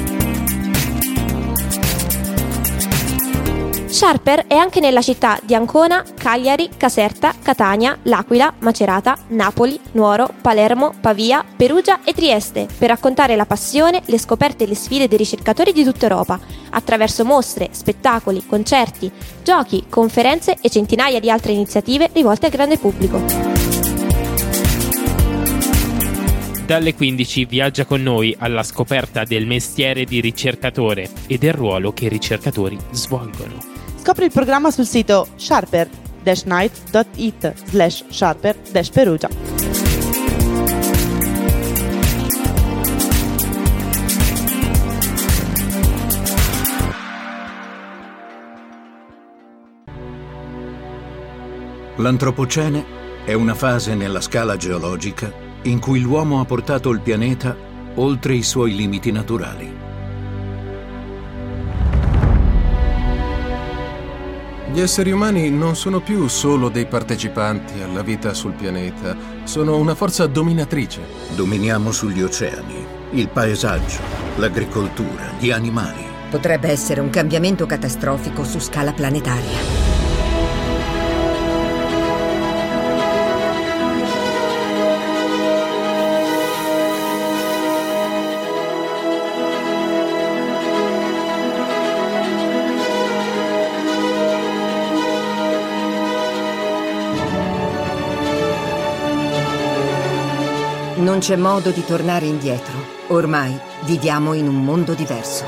Sharper è anche nella città di Ancona, Cagliari, Caserta, Catania, L'Aquila, Macerata, Napoli, Nuoro, Palermo, Pavia, Perugia e Trieste per raccontare la passione, le scoperte e le sfide dei ricercatori di tutta Europa, attraverso mostre, spettacoli, concerti, giochi, conferenze e centinaia di altre iniziative rivolte al grande pubblico. Dalle quindici viaggia con noi alla scoperta del mestiere di ricercatore e del ruolo che i ricercatori svolgono. Scopri il programma sul sito sharper dash night dot it slash sharper dash Perugia. L'Antropocene è una fase nella scala geologica in cui l'uomo ha portato il pianeta oltre i suoi limiti naturali. Gli esseri umani non sono più solo dei partecipanti alla vita sul pianeta, sono una forza dominatrice. Dominiamo sugli oceani, il paesaggio, l'agricoltura, gli animali. Potrebbe essere un cambiamento catastrofico su scala planetaria. Non c'è modo di tornare indietro. Ormai viviamo in un mondo diverso.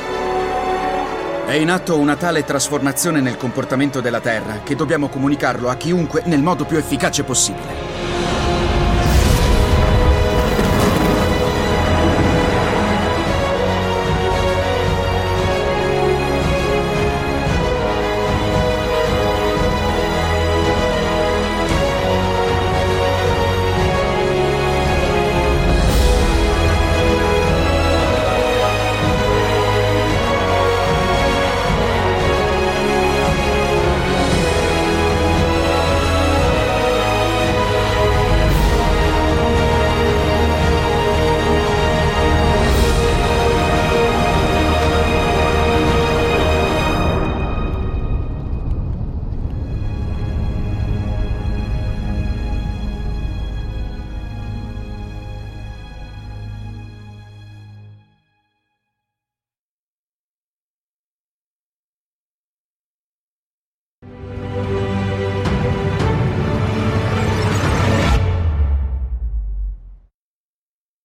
È in atto una tale trasformazione nel comportamento della Terra che dobbiamo comunicarlo a chiunque nel modo più efficace possibile.